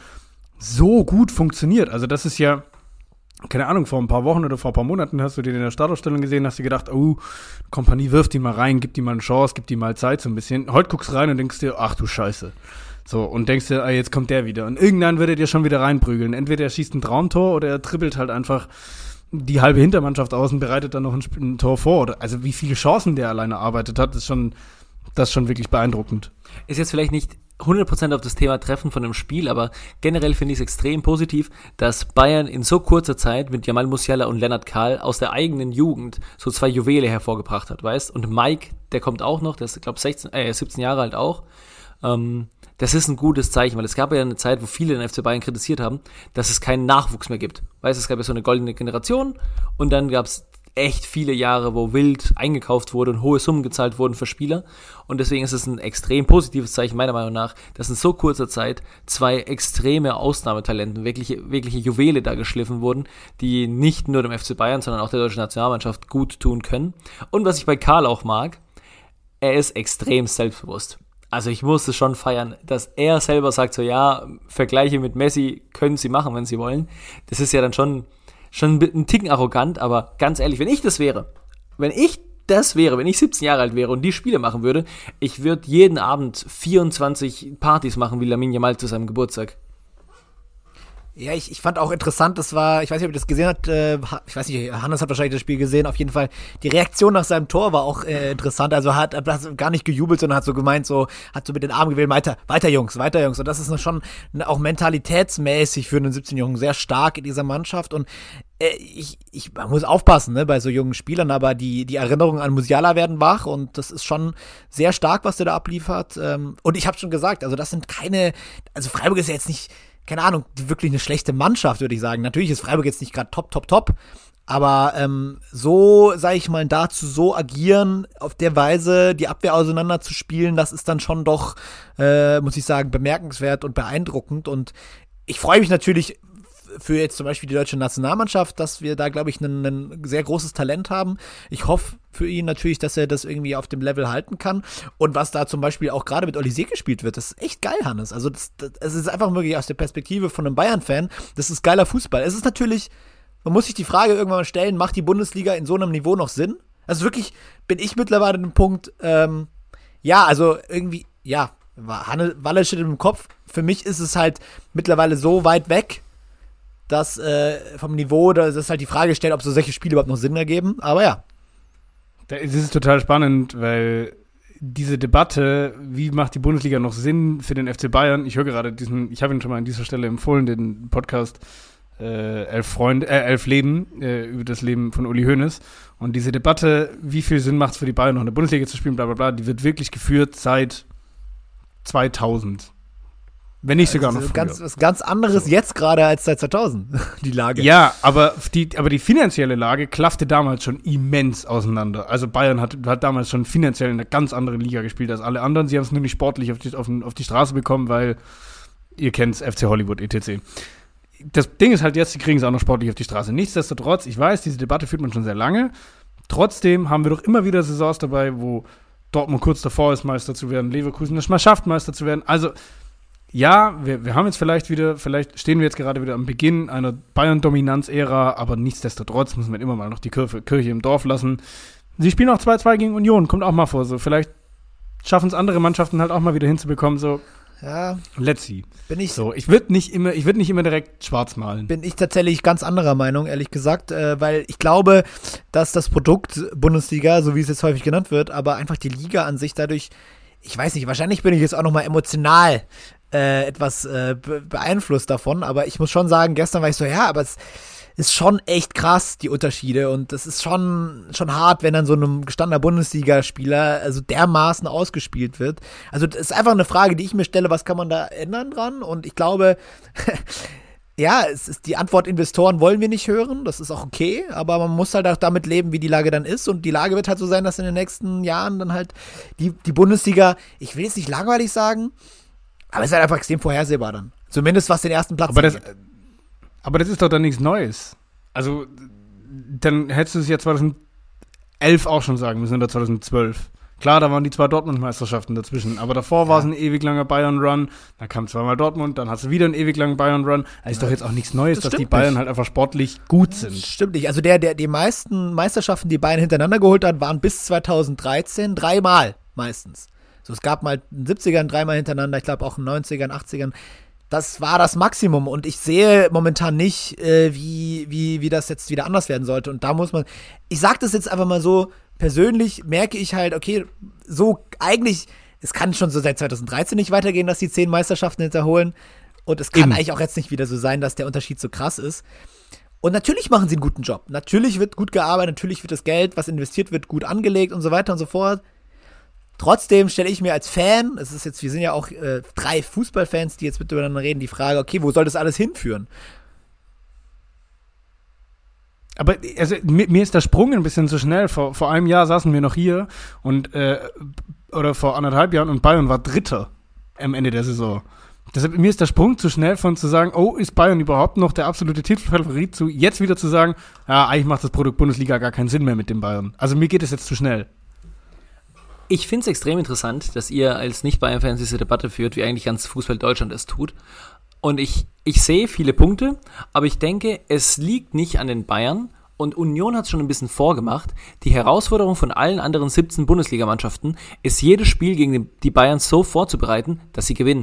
so gut funktioniert. Also das ist ja, keine Ahnung, vor ein paar Wochen oder vor ein paar Monaten hast du den in der Startaufstellung gesehen, hast du gedacht, oh, Kompanie wirft die mal rein, gibt die mal eine Chance, gibt die mal Zeit so ein bisschen. Heute guckst du rein und denkst dir, ach du Scheiße. So, und denkst dir, ah, jetzt kommt der wieder. Und irgendwann wird er dir schon wieder reinprügeln. Entweder er schießt ein Traumtor oder er dribbelt halt einfach die halbe Hintermannschaft aus und bereitet dann noch ein, ein Tor vor. Oder, also wie viele Chancen der alleine erarbeitet hat, ist schon, das ist schon wirklich beeindruckend. Ist jetzt vielleicht nicht hundert Prozent auf das Thema Treffen von dem Spiel, aber generell finde ich es extrem positiv, dass Bayern in so kurzer Zeit mit Jamal Musiala und Lennart Karl aus der eigenen Jugend so zwei Juwele hervorgebracht hat, weißt? Und Mike, der kommt auch noch, der ist, glaube ich, äh, siebzehn Jahre alt auch. Ähm, das ist ein gutes Zeichen, weil es gab ja eine Zeit, wo viele den F C Bayern kritisiert haben, dass es keinen Nachwuchs mehr gibt. Weißt, es gab ja so eine goldene Generation und dann gab es echt viele Jahre, wo wild eingekauft wurde und hohe Summen gezahlt wurden für Spieler. Und deswegen ist es ein extrem positives Zeichen, meiner Meinung nach, dass in so kurzer Zeit zwei extreme Ausnahmetalenten, wirkliche, wirkliche Juwele da geschliffen wurden, die nicht nur dem F C Bayern, sondern auch der deutschen Nationalmannschaft gut tun können. Und was ich bei Karl auch mag, er ist extrem selbstbewusst. Also ich muss es schon feiern, dass er selber sagt, so ja, Vergleiche mit Messi können sie machen, wenn sie wollen. Das ist ja dann schon, schon ein Ticken arrogant, aber ganz ehrlich, wenn ich das wäre, wenn ich das wäre, wenn ich siebzehn Jahre alt wäre und die Spiele machen würde, ich würde jeden Abend vierundzwanzig Partys machen wie Lamine Yamal zu seinem Geburtstag. Ja, ich, ich fand auch interessant, das war, ich weiß nicht, ob ihr das gesehen habt, äh, ich weiß nicht, Hannes hat wahrscheinlich das Spiel gesehen, auf jeden Fall, die Reaktion nach seinem Tor war auch äh, interessant, also hat, hat gar nicht gejubelt, sondern hat so gemeint, so, hat so mit den Armen gewählt, weiter, weiter Jungs, weiter Jungs, und das ist schon auch mentalitätsmäßig für einen siebzehnjährigen sehr stark in dieser Mannschaft, und äh, ich, ich, man muss aufpassen, ne, bei so jungen Spielern, aber die, die Erinnerungen an Musiala werden wach, und das ist schon sehr stark, was der da abliefert, ähm, und ich habe schon gesagt, also das sind keine, also Freiburg ist ja jetzt nicht, keine Ahnung, wirklich eine schlechte Mannschaft, würde ich sagen. Natürlich ist Freiburg jetzt nicht gerade top, top, top, aber ähm, so, sage ich mal, dazu so agieren, auf der Weise die Abwehr auseinander zu spielen, das ist dann schon doch, äh, muss ich sagen, bemerkenswert und beeindruckend, und ich freue mich natürlich für jetzt zum Beispiel die deutsche Nationalmannschaft, dass wir da, glaube ich, ein, ein sehr großes Talent haben. Ich hoffe für ihn natürlich, dass er das irgendwie auf dem Level halten kann. Und was da zum Beispiel auch gerade mit Olise gespielt wird, das ist echt geil, Hannes. Also das, das, es ist einfach wirklich aus der Perspektive von einem Bayern-Fan, das ist geiler Fußball. Es ist natürlich, man muss sich die Frage irgendwann mal stellen, macht die Bundesliga in so einem Niveau noch Sinn? Also wirklich bin ich mittlerweile an dem Punkt, ähm, ja, also irgendwie, ja, Hanne Walle steht im Kopf. Für mich ist es halt mittlerweile so weit weg, dass äh, vom Niveau, da ist halt die Frage gestellt, ob so solche Spiele überhaupt noch Sinn ergeben. Aber ja. Es ist total spannend, weil diese Debatte, wie macht die Bundesliga noch Sinn für den F C Bayern? Ich höre gerade diesen, ich habe ihn schon mal an dieser Stelle empfohlen, den Podcast äh, Elf Freunde, äh, Elf Leben, äh, über das Leben von Uli Hoeneß. Und diese Debatte, wie viel Sinn macht es für die Bayern noch in der Bundesliga zu spielen, bla bla bla, die wird wirklich geführt seit zweitausend. Wenn nicht sogar also noch früher. Ganz, was ganz anderes so. Jetzt gerade als seit zweitausend, die Lage. Ja, aber die, aber die finanzielle Lage klaffte damals schon immens auseinander. Also Bayern hat, hat damals schon finanziell in einer ganz anderen Liga gespielt als alle anderen. Sie haben es nur nicht sportlich auf die, auf, auf die Straße bekommen, weil ihr kennt F C Hollywood, et cetera. Das Ding ist halt jetzt, sie kriegen es auch noch sportlich auf die Straße. Nichtsdestotrotz, ich weiß, diese Debatte führt man schon sehr lange. Trotzdem haben wir doch immer wieder Saisons dabei, wo Dortmund kurz davor ist, Meister zu werden, Leverkusen es mal schafft, Meister zu werden. Also ja, wir, wir haben jetzt vielleicht wieder, vielleicht stehen wir jetzt gerade wieder am Beginn einer Bayern-Dominanz-Ära, aber nichtsdestotrotz müssen wir immer mal noch die Kirche, Kirche im Dorf lassen. Sie spielen auch zwei zwei gegen Union, kommt auch mal vor. So, vielleicht schaffen es andere Mannschaften halt auch mal wieder hinzubekommen. So, ja, let's see. Bin ich so, ich würde nicht immer, ich würde nicht immer direkt schwarz malen. Bin ich tatsächlich ganz anderer Meinung, ehrlich gesagt, äh, weil ich glaube, dass das Produkt Bundesliga, so wie es jetzt häufig genannt wird, aber einfach die Liga an sich dadurch, ich weiß nicht, wahrscheinlich bin ich jetzt auch nochmal emotional Äh, etwas äh, be- beeinflusst davon, aber ich muss schon sagen, gestern war ich so, ja, aber es ist schon echt krass, die Unterschiede, und das ist schon schon hart, wenn dann so ein gestandener Bundesligaspieler also dermaßen ausgespielt wird. Also das ist einfach eine Frage, die ich mir stelle, was kann man da ändern dran, und ich glaube, ja, es ist die Antwort, Investoren wollen wir nicht hören, das ist auch okay, aber man muss halt auch damit leben, wie die Lage dann ist, und die Lage wird halt so sein, dass in den nächsten Jahren dann halt die, die Bundesliga, ich will jetzt nicht langweilig sagen, aber es ist halt einfach extrem vorhersehbar dann. Zumindest was den ersten Platz aber das, angeht. aber das ist doch dann nichts Neues. Also, dann hättest du es ja zweitausendelf auch schon sagen müssen, oder zweitausendzwölf. Klar, da waren die zwei Dortmund-Meisterschaften dazwischen, aber davor ja. war es ein ewig langer Bayern-Run, dann kam zweimal Dortmund, dann hast du wieder einen ewig langen Bayern-Run. Also ist doch jetzt auch nichts Neues, das dass die Bayern nicht. halt einfach sportlich gut sind. Das stimmt nicht. Also der, der, die meisten Meisterschaften, die Bayern hintereinander geholt hat, waren bis zweitausenddreizehn dreimal meistens. So, es gab mal in den siebzigern dreimal hintereinander, ich glaube auch in den neunzigern, achtzigern. Das war das Maximum, und ich sehe momentan nicht, äh, wie, wie, wie das jetzt wieder anders werden sollte. Und da muss man, ich sage das jetzt einfach mal so, persönlich merke ich halt, okay, so eigentlich, es kann schon so seit zweitausenddreizehn nicht weitergehen, dass die zehn Meisterschaften hinterholen. Und es kann Eben. eigentlich auch jetzt nicht wieder so sein, dass der Unterschied so krass ist. Und natürlich machen sie einen guten Job. Natürlich wird gut gearbeitet, natürlich wird das Geld, was investiert wird, gut angelegt und so weiter und so fort. Trotzdem stelle ich mir als Fan, es ist jetzt, wir sind ja auch äh, drei Fußballfans, die jetzt miteinander reden, die Frage, okay, wo soll das alles hinführen? Aber also, mir, mir ist der Sprung ein bisschen zu schnell. Vor, vor einem Jahr saßen wir noch hier und äh, oder vor anderthalb Jahren, und Bayern war Dritter am Ende der Saison. Deshalb, mir ist der Sprung zu schnell von zu sagen, oh, ist Bayern überhaupt noch der absolute Titelfavorit, zu jetzt wieder zu sagen, ja, eigentlich macht das Produkt Bundesliga gar keinen Sinn mehr mit den Bayern. Also mir geht es jetzt zu schnell. Ich finde es extrem interessant, dass ihr als Nicht-Bayern-Fans diese Debatte führt, wie eigentlich ganz Fußball Deutschland es tut. Und ich, ich sehe viele Punkte, aber ich denke, es liegt nicht an den Bayern, und Union hat es schon ein bisschen vorgemacht. Die Herausforderung von allen anderen siebzehn Bundesligamannschaften ist, jedes Spiel gegen die Bayern so vorzubereiten, dass sie gewinnen.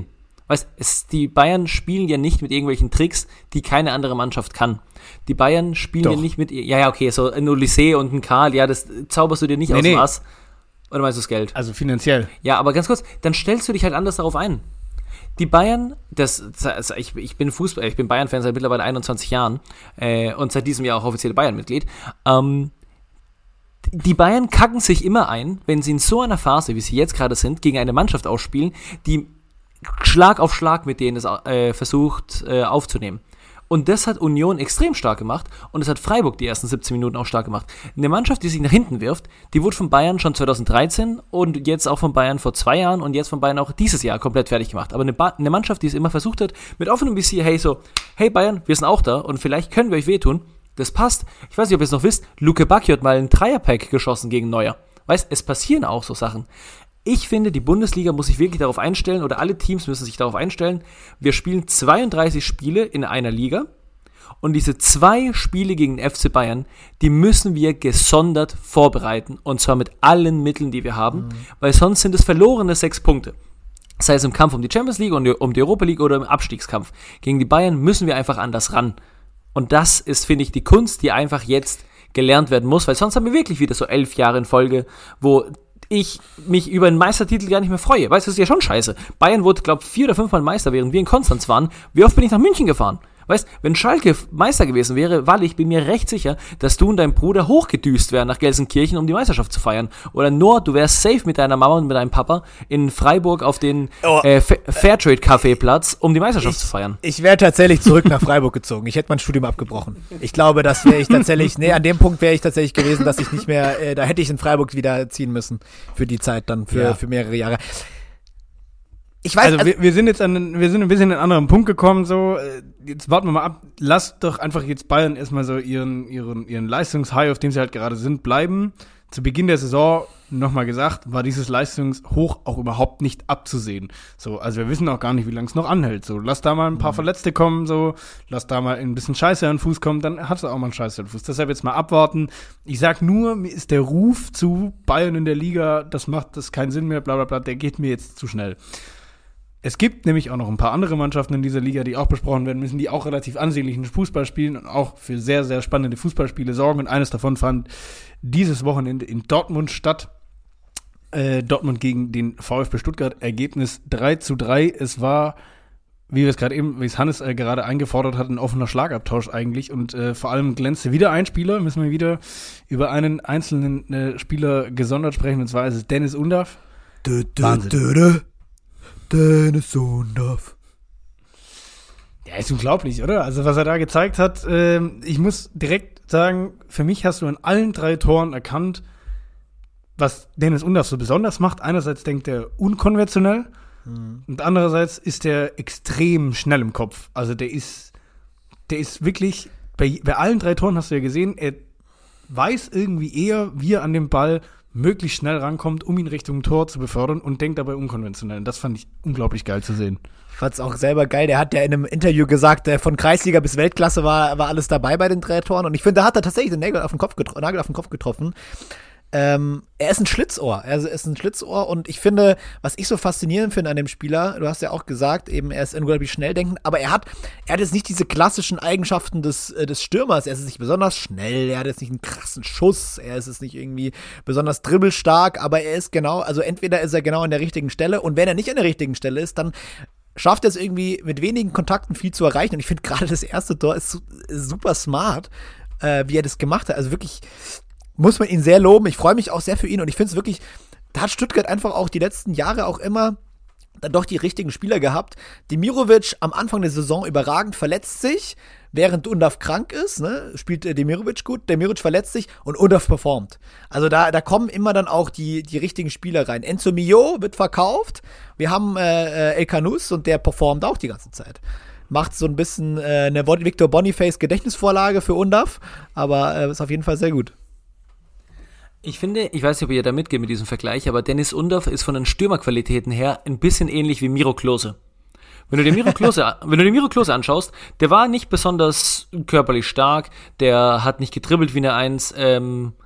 Weißt, es, die Bayern spielen ja nicht mit irgendwelchen Tricks, die keine andere Mannschaft kann. Die Bayern spielen Doch. ja nicht mit, ja, ja, okay, so ein Olysee und ein Karl, ja, das zauberst du dir nicht Nee, aus dem nee. Ass. Oder meinst du das Geld? Also finanziell. Ja, aber ganz kurz, dann stellst du dich halt anders darauf ein. Die Bayern, das, das ich, ich bin Fußball, ich bin Bayern-Fan seit mittlerweile einundzwanzig Jahren äh, und seit diesem Jahr auch offiziell Bayern-Mitglied. Ähm, die Bayern kacken sich immer ein, wenn sie in so einer Phase, wie sie jetzt gerade sind, gegen eine Mannschaft ausspielen, die Schlag auf Schlag mit denen es äh, versucht äh, aufzunehmen. Und das hat Union extrem stark gemacht und das hat Freiburg die ersten siebzehn Minuten auch stark gemacht. Eine Mannschaft, die sich nach hinten wirft, die wurde von Bayern schon zweitausenddreizehn und jetzt auch von Bayern vor zwei Jahren und jetzt von Bayern auch dieses Jahr komplett fertig gemacht. Aber eine, ba- eine Mannschaft, die es immer versucht hat, mit offenem Visier, hey so, hey Bayern, wir sind auch da und vielleicht können wir euch wehtun, das passt. Ich weiß nicht, ob ihr es noch wisst, Luke Bacchio hat mal einen Dreierpack geschossen gegen Neuer. Weißt, es passieren auch so Sachen. Ich finde, die Bundesliga muss sich wirklich darauf einstellen, oder alle Teams müssen sich darauf einstellen, wir spielen zweiunddreißig Spiele in einer Liga und diese zwei Spiele gegen den F C Bayern, die müssen wir gesondert vorbereiten und zwar mit allen Mitteln, die wir haben, mhm. weil sonst sind es verlorene sechs Punkte. Sei es im Kampf um die Champions League und um die Europa League oder im Abstiegskampf. Gegen die Bayern müssen wir einfach anders ran. Und das ist, finde ich, die Kunst, die einfach jetzt gelernt werden muss, weil sonst haben wir wirklich wieder so elf Jahre in Folge, wo ich mich über einen Meistertitel gar nicht mehr freue. Weißt du, das ist ja schon scheiße. Bayern wurde, glaube ich, vier oder fünfmal Meister, während wir in Konstanz waren. Wie oft bin ich nach München gefahren? Weißt, wenn Schalke Meister gewesen wäre, Walle, ich bin mir recht sicher, dass du und dein Bruder hochgedüst wären nach Gelsenkirchen, um die Meisterschaft zu feiern. Oder nur, du wärst safe mit deiner Mama und mit deinem Papa in Freiburg auf den Oh. äh, Fairtrade-Kaffeeplatz, um die Meisterschaft Ich- zu feiern. Ich wäre tatsächlich zurück nach Freiburg gezogen. Ich hätte mein Studium abgebrochen. Ich glaube, das wäre ich tatsächlich, nee, an dem Punkt wäre ich tatsächlich gewesen, dass ich nicht mehr, äh, da hätte ich in Freiburg wieder ziehen müssen für die Zeit dann, für, Ja. für mehrere Jahre. Ich weiß, Also, also, wir, wir sind jetzt an, wir sind ein bisschen an einen anderen Punkt gekommen, so, äh, jetzt warten wir mal ab, lasst doch einfach jetzt Bayern erstmal so ihren, ihren, ihren Leistungshigh, auf dem sie halt gerade sind, bleiben. Zu Beginn der Saison, nochmal gesagt, war dieses Leistungshoch auch überhaupt nicht abzusehen. So, also wir wissen auch gar nicht, wie lange es noch anhält. So, lass da mal ein paar Verletzte kommen, so, lass da mal ein bisschen Scheiße an den Fuß kommen, dann hast du auch mal einen Scheiße an den Fuß. Deshalb jetzt mal abwarten. Ich sag nur, mir ist der Ruf zu Bayern in der Liga, das macht das keinen Sinn mehr, bla bla bla, der geht mir jetzt zu schnell. Es gibt nämlich auch noch ein paar andere Mannschaften in dieser Liga, die auch besprochen werden müssen, die auch relativ ansehnlichen Fußball spielen und auch für sehr, sehr spannende Fußballspiele sorgen. Und eines davon fand dieses Wochenende in Dortmund statt. Äh, Dortmund gegen den VfB Stuttgart. Ergebnis drei zu drei. Es war, wie wir es gerade eben, wie es Hannes äh, gerade eingefordert hat, ein offener Schlagabtausch eigentlich. Und äh, vor allem glänzte wieder ein Spieler. Müssen wir wieder über einen einzelnen äh, Spieler gesondert sprechen. Und zwar ist es Dennis Undav. dö, dö, Wahnsinn. dö, dö. Dennis Undav. Ja, ist unglaublich, oder? Also was er da gezeigt hat, ähm, ich muss direkt sagen, für mich hast du an allen drei Toren erkannt, was Dennis Undav so besonders macht. Einerseits denkt er unkonventionell mhm. und andererseits ist er extrem schnell im Kopf. Also der ist, der ist wirklich, bei, bei allen drei Toren hast du ja gesehen, er weiß irgendwie eher, wie er an den Ball möglichst schnell rankommt, um ihn Richtung Tor zu befördern und denkt dabei unkonventionell. Und das fand ich unglaublich geil zu sehen. Ich fand's auch selber geil. Der hat ja in einem Interview gesagt, äh, von Kreisliga bis Weltklasse war, war alles dabei bei den drei Toren. Und ich finde, da hat er tatsächlich den Nagel auf den Kopf, getro- Nagel auf den Kopf getroffen. Ähm, er ist ein Schlitzohr. Er ist ein Schlitzohr und ich finde, was ich so faszinierend finde an dem Spieler, du hast ja auch gesagt, eben er ist unglaublich schnell denkend, aber er hat, er hat jetzt nicht diese klassischen Eigenschaften des, äh, des Stürmers. Er ist nicht besonders schnell, er hat jetzt nicht einen krassen Schuss, er ist jetzt nicht irgendwie besonders dribbelstark, aber er ist genau, also entweder ist er genau an der richtigen Stelle und wenn er nicht an der richtigen Stelle ist, dann schafft er es irgendwie mit wenigen Kontakten viel zu erreichen und ich finde gerade das erste Tor ist, su- ist super smart, äh, wie er das gemacht hat. Also wirklich muss man ihn sehr loben. Ich freue mich auch sehr für ihn und ich finde es wirklich, da hat Stuttgart einfach auch die letzten Jahre auch immer dann doch die richtigen Spieler gehabt. Demirovic am Anfang der Saison überragend, verletzt sich, während Undav krank ist, ne, spielt äh, Demirovic gut, Demirovic verletzt sich und Undav performt. Also da, da kommen immer dann auch die, die richtigen Spieler rein. Enzo Mio wird verkauft, wir haben äh, El Canus und der performt auch die ganze Zeit. Macht so ein bisschen äh, eine Victor Boniface Gedächtnisvorlage für Undav, aber äh, ist auf jeden Fall sehr gut. Ich finde, ich weiß nicht, ob ihr da mitgeht mit diesem Vergleich, aber Dennis Undav ist von den Stürmerqualitäten her ein bisschen ähnlich wie Miro Klose. Wenn du den Miro Klose, wenn du den Miro Klose anschaust, der war nicht besonders körperlich stark, der hat nicht gedribbelt wie eine Eins, ähm,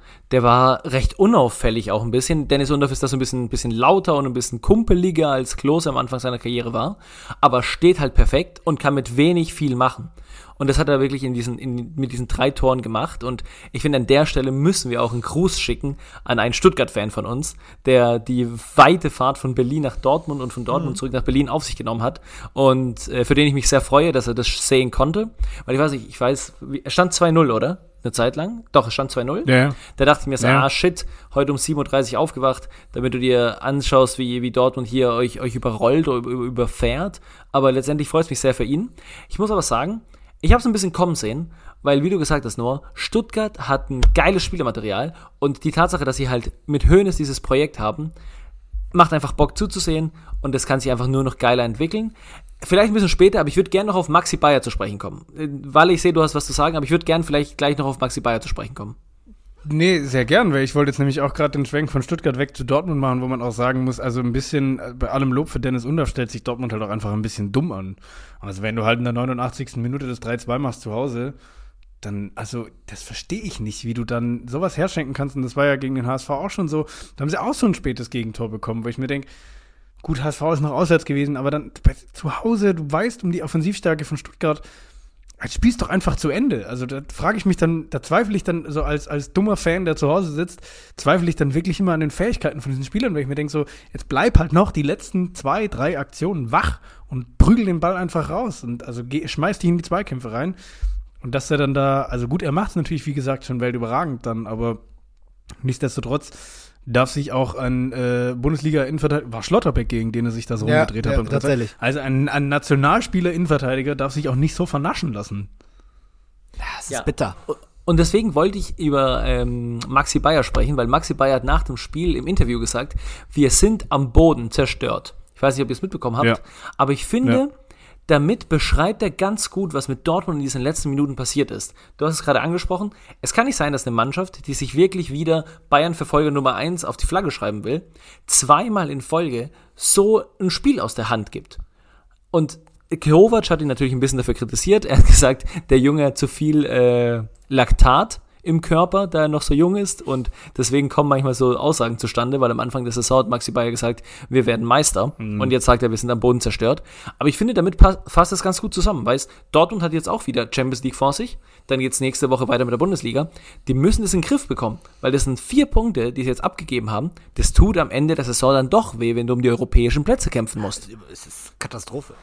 Der war recht unauffällig auch ein bisschen. Dennis Undaff ist da so ein bisschen, ein bisschen lauter und ein bisschen kumpeliger, als Klose am Anfang seiner Karriere war. Aber steht halt perfekt und kann mit wenig viel machen. Und das hat er wirklich in diesen, in, mit diesen drei Toren gemacht. Und ich finde, an der Stelle müssen wir auch einen Gruß schicken an einen Stuttgart-Fan von uns, der die weite Fahrt von Berlin nach Dortmund und von Dortmund mhm. zurück nach Berlin auf sich genommen hat. Und äh, für den ich mich sehr freue, dass er das sehen konnte. Weil ich weiß nicht, ich weiß, wie, es stand zwei null, oder? Eine Zeit lang. Doch, es stand zwei null. Ja. Da dachte ich mir so, ja. ah shit, heute um sieben Uhr dreißig aufgewacht, damit du dir anschaust, wie, wie Dortmund hier euch, euch überrollt oder überfährt. Aber letztendlich freut es mich sehr für ihn. Ich muss aber sagen, ich habe es ein bisschen kommen sehen, weil, wie du gesagt hast, Noah, Stuttgart hat ein geiles Spielermaterial und die Tatsache, dass sie halt mit Hoeneß dieses Projekt haben, macht einfach Bock zuzusehen und das kann sich einfach nur noch geiler entwickeln. Vielleicht ein bisschen später, aber ich würde gerne noch auf Maxi Bayer zu sprechen kommen. Weil ich sehe, du hast was zu sagen, aber ich würde gerne vielleicht gleich noch auf Maxi Bayer zu sprechen kommen. Nee, sehr gern, weil ich wollte jetzt nämlich auch gerade den Schwenk von Stuttgart weg zu Dortmund machen, wo man auch sagen muss, also ein bisschen, bei allem Lob für Dennis Undaff stellt sich Dortmund halt auch einfach ein bisschen dumm an. Also wenn du halt in der neunundachtzigsten Minute das drei zwei machst zu Hause, dann, also das verstehe ich nicht, wie du dann sowas herschenken kannst. Und das war ja gegen den H S V auch schon so, da haben sie auch so ein spätes Gegentor bekommen, wo ich mir denke, gut, H S V ist noch auswärts gewesen, aber dann zu Hause, du weißt um die Offensivstärke von Stuttgart, jetzt spielst doch einfach zu Ende. Also da frage ich mich dann, da zweifle ich dann so als, als dummer Fan, der zu Hause sitzt, zweifle ich dann wirklich immer an den Fähigkeiten von diesen Spielern, weil ich mir denke so, jetzt bleib halt noch die letzten zwei, drei Aktionen wach und prügel den Ball einfach raus und also geh, schmeiß dich in die Zweikämpfe rein. Und dass er dann da, also gut, er macht es natürlich, wie gesagt, schon weltüberragend dann, aber nichtsdestotrotz darf sich auch ein äh, Bundesliga-Innenverteidiger, war Schlotterbeck, gegen den er sich da so ja, rumgedreht hat. Ja, beim tatsächlich. Also ein, ein Nationalspieler-Innenverteidiger darf sich auch nicht so vernaschen lassen. Das ist Ja. bitter. Und deswegen wollte ich über ähm, Maxi Bayer sprechen, weil Maxi Bayer hat nach dem Spiel im Interview gesagt, wir sind am Boden zerstört. Ich weiß nicht, ob ihr es mitbekommen habt, Ja. aber ich finde, Ja. damit beschreibt er ganz gut, was mit Dortmund in diesen letzten Minuten passiert ist. Du hast es gerade angesprochen, es kann nicht sein, dass eine Mannschaft, die sich wirklich wieder Bayern-Verfolger Nummer eins auf die Flagge schreiben will, zweimal in Folge so ein Spiel aus der Hand gibt. Und Kovac hat ihn natürlich ein bisschen dafür kritisiert. Er hat gesagt, der Junge hat zu viel äh, Laktat im Körper, da er noch so jung ist und deswegen kommen manchmal so Aussagen zustande, weil am Anfang der Saison hat Maxi Bayer gesagt, wir werden Meister mhm. und jetzt sagt er, wir sind am Boden zerstört. Aber ich finde, damit pa- fasst das ganz gut zusammen, weißt, Dortmund hat jetzt auch wieder Champions League vor sich, dann geht's nächste Woche weiter mit der Bundesliga. Die müssen das in den Griff bekommen, weil das sind vier Punkte, die sie jetzt abgegeben haben. Das tut am Ende der Saison dann doch weh, wenn du um die europäischen Plätze kämpfen musst. Es ist Katastrophe.